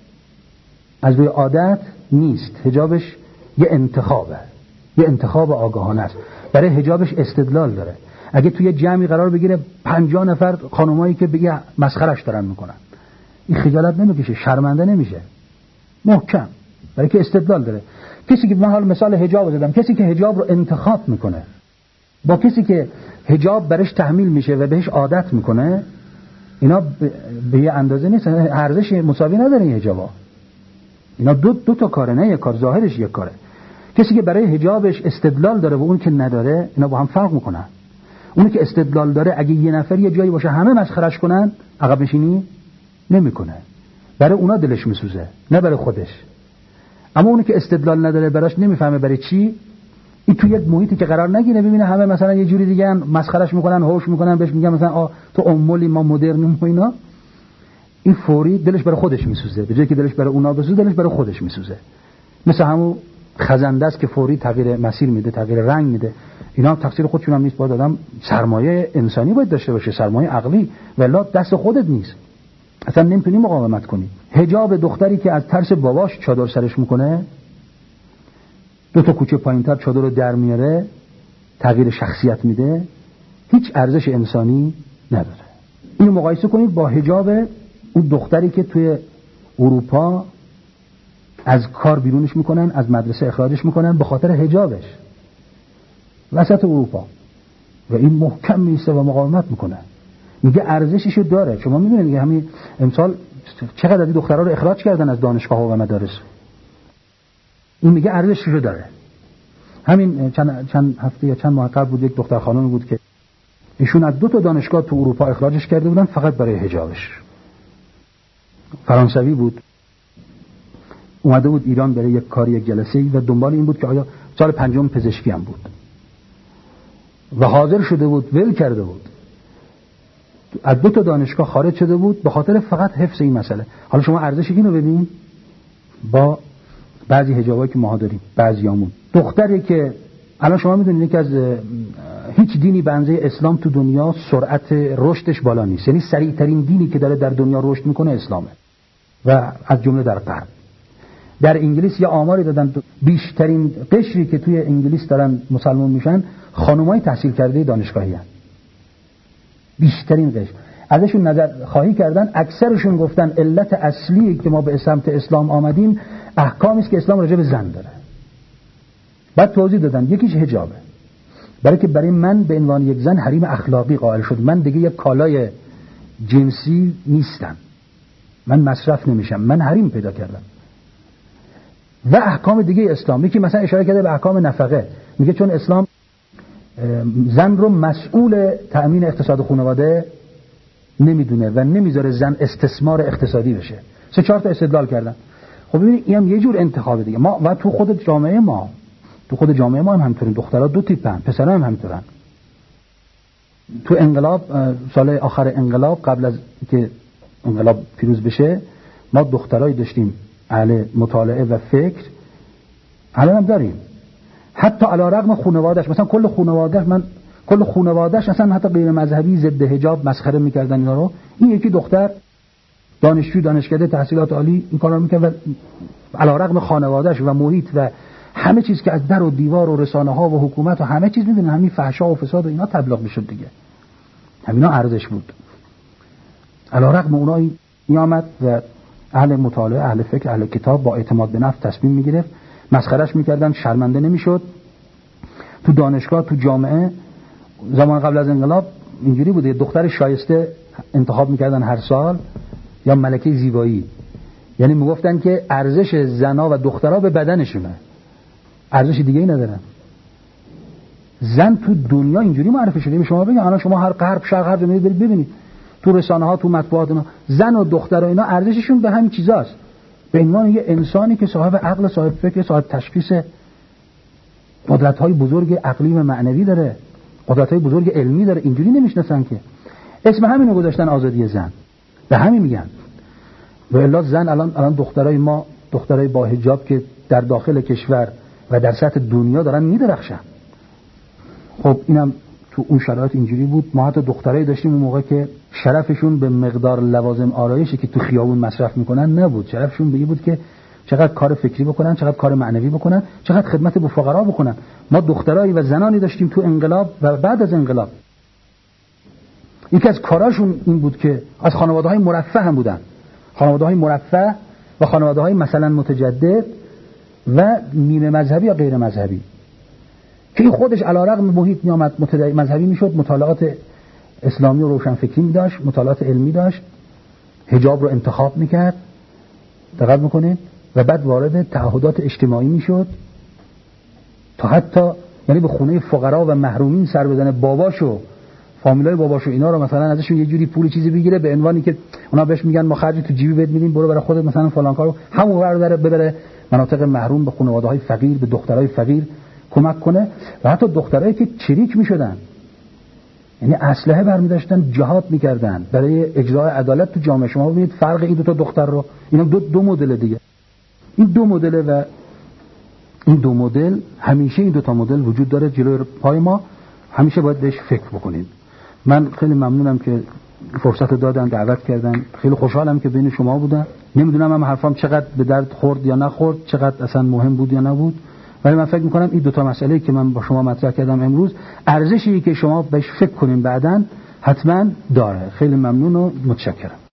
از روی عادت نیست، حجابش یه انتخابه، یه انتخاب آگاهانه است. برای حجابش استدلال داره. اگه توی جمعی قرار بگیره پنجاه نفر خانمایی که بگه مسخرش دارن میکنن، این خجالت نمیکشه، شرمنده نمیشه، محکم، برای که استدلال داره. کسی که من حال مثال حجاب زدم، کسی که حجاب رو انتخاب میکنه با کسی که حجاب برش تحمیل میشه و بهش عادت میکنه، اینا به یه اندازه نیست، ارزش مساوی نداره این حجابا. اینا دو دو تا کاره، نه یک کار، ظاهرش یک کاره. کسی که برای حجابش استدلال داره و اون که نداره، اینا با هم فرق میکنن. اونی که استدلال داره اگه یه نفر یه جایی باشه همه مسخرهش کنن، عقب نشینی نمیکنه، برای اونا دلش میسوزه، نه برای خودش. اما اونی که استدلال نداره، براش نمیفهمه برای چی، این تو یک محیطی که قرار نگیره، ببینه همه مثلا یه جوری دیگه مسخرهش میکنن، هوش میکنن، بهش میگن مثلا آ تو امولی، ما مدرنیم و اینا، این فوری دلش برای خودش میسوزه، به جای که دلش برای اونا بسوزه دلش برای خودش میسوزه. مثل همون خزنده است که فوری تغییر مسیر میده، تغییر رنگ میده. اینا تقصیر خودشون هم نیست، باید آدم سرمایه انسانی باید داشته باشه، سرمایه عقلی، ولی دست خودت نیست، اصلا نمیتونی مقاومت کنی. حجاب دختری که از ترس باباش چادر سرش میکنه، دو تا کوچه پایینتر چادر رو در میاره، تغییر شخصیت میده، هیچ ارزش انسانی نداره. اینو مقایسه کنید با حجاب اون دختری که توی اروپا از کار بیرونش میکنن، از مدرسه اخراجش میکنن به خاطر حجابش وسط اروپا، و این محکم میسته و مقاومت میکنه، میگه ارزششو داره. شما میدونید دیگه همین امسال چقدر از دخترها رو اخراج کردن از دانشگاه و مدارس، این میگه ارزششو داره. همین چند چند هفته یا چند ماه قبل بود یک دختر خانم بود که ایشون از دو تا دانشگاه تو اروپا اخراجش کرده بودن فقط برای حجابش. فرانسوی بود، اومده بود ایران برای یک کاری، یک جلسه‌ای، و دنبال این بود که آیا سال پنجم پزشکی هم بود و حاضر شده بود، ول کرده بود، از دو تا دانشگاه خارج شده بود به خاطر فقط حفظ این مسئله. حالا شما ارزش اینو ببین با بعضی حجابایی که ما داریم، بعضیامون. دختری که الان شما میدونید که از هیچ دینی به اندازه اسلام تو دنیا سرعت رشدش بالا نیست، یعنی سریع ترین دینی که داره در دنیا رشد میکنه اسلامه، و از جمله در غرب. در انگلیس یه آماری دادن بیشترین قشری که توی انگلیس دارن مسلمان میشن خانمای تحصیل کرده دانشگاهی هستند. بیشترین قشر ازشون نظر خواهی کردن، اکثرشون گفتن علت اصلی که ما به سمت اسلام آمدیم احکامی است که اسلام راجع به زن داره. بعد توضیح دادن یکیش حجابه، برای که برای من به عنوان یک زن حریم اخلاقی قائل شد، من دیگه یک کالای جنسی نیستم، من مصرف نمیشم، من حریم پیدا کردم. و احکام دیگه اسلامی که مثلا اشاره کرده به احکام نفقه، میگه چون اسلام زن رو مسئول تأمین اقتصاد خانواده نمیدونه و نمیذاره زن استثمار اقتصادی بشه. سه چهار تا استدلال کردن. خب ببینید این هم یه جور انتخاب دیگه. ما و تو خود جامعه ما تو خود جامعه ما هم همینطوریم، دخترها دو تیپن، پسرها هم همینطورن. تو انقلاب، سال آخر انقلاب، قبل از که انقلاب پیروز بشه، ما دخترایی داشتیم اهل مطالعه و فکر، الان هم داریم، حتی علی رغم خانواده‌اش، مثلا کل خانواده‌اش من کل خانواده‌اش اصلا حتی غیر مذهبی ضد حجاب مسخره می‌کردن اینا رو. این یکی دختر دانشجو، دانشکده، تحصیلات عالی این کارا می‌کرد و علی رغم خانواده‌اش و محیط و همه چیز که از در و دیوار و رسانه‌ها و حکومت و همه چیز می‌دونن، همین فحشا و فساد و اینا تبلیغ می‌شد دیگه. همینا ارزش بود. علی رغم اونها میامد و اهل مطالعه، اهل فکر، اهل کتاب با اعتماد به نفس تصمیم می‌گرفت، مسخرهش می‌کردن، شرمنده نمی‌شد. تو دانشگاه، تو جامعه زمان قبل از انقلاب اینجوری بوده، دختر شایسته انتخاب می‌کردن هر سال یا ملکه زیبایی، یعنی میگفتن که ارزش زنا و دخترها به بدنشونه، ارزش دیگه ای ندارن. زن تو دنیا اینجوری معرفی شده. شما بگید الان شما هر غرب شرق هر جایی برید ببینید تو رسانه ها تو مطبوعات اینا زن و دختر و اینا ارزششون به همین چیزاست، به عنوان یه انسانی که صاحب عقل، صاحب فکر، صاحب تشخیص، قدرت‌های بزرگ عقلی و معنوی داره، قدرت‌های بزرگ علمی داره. اینجوری نمیشناسن که. اسم همینو گذاشتن آزادی زن، به همین میگن. و الا زن الان الان دخترای ما، دخترای با حجاب که در داخل کشور و در سطح دنیا دارن میدرخشن. خب اینم تو اون شرایط اینجوری بود. ما حتی دخترایی داشتیم اون موقع که شرفشون به مقدار لوازم آرایشی که تو خیابون مصرف میکنن نبود، شرفشون به این بود که چقدر کار فکری بکنن، چقدر کار معنوی بکنن، چقدر خدمت به فقرا بکنن. ما دخترایی و زنانی داشتیم تو انقلاب و بعد از انقلاب. یکی از کاراشون این بود که از خانواده‌های مرفه هم بودن، خانواده‌های مرفه و خانواده‌های مثلا متجدد و نیمه مذهبی یا غیر مذهبی، که این خودش علیرغم محیط میامد مذهبی میشد، مطالعات اسلامی و روشنفکری می داشت، مطالعات علمی داشت، حجاب رو انتخاب میکرد، دقت میکنید، و بعد وارد تعهدات اجتماعی میشد تا حتی یعنی به خونه فقرا و محرومین سر بزنه، باباشو، فامیلای باباشو اینا رو مثلا ازشون یه جوری پول چیزی بگیره به عنوانی که اونا بهش میگن ما خرج تو جیبی بهت میدیم، برو برای خودت مثلا فلان کارو، همون ور ببره مناطق محروم، به خانواده‌های فقیر، به دخترای فقیر کمک کنه. و حتی دخترایی که چریک میشدن، یعنی اسلحه برمی داشتن جهاد میکردن برای اجرای عدالت تو جامعه. شما ببینید فرق این دو تا دختر رو، اینا دو دو مدل دیگه، این دو مدل و این دو مدل، همیشه این دو تا مدل وجود داره جلوی پای ما، همیشه باید بهش فکر بکنید. من خیلی ممنونم که فرصت دادن، دعوت کردن، خیلی خوشحالم که بین شما بودم. نمیدونم هم حرفام چقدر به درد خورد یا نخورد، چقدر اصلا مهم بود یا نبود، ولی من فکر میکنم این دو تا مسئله که من با شما مطرح کردم امروز ارزشی که شما بهش فکر کنین بعداً حتما داره. خیلی ممنون و متشکرم.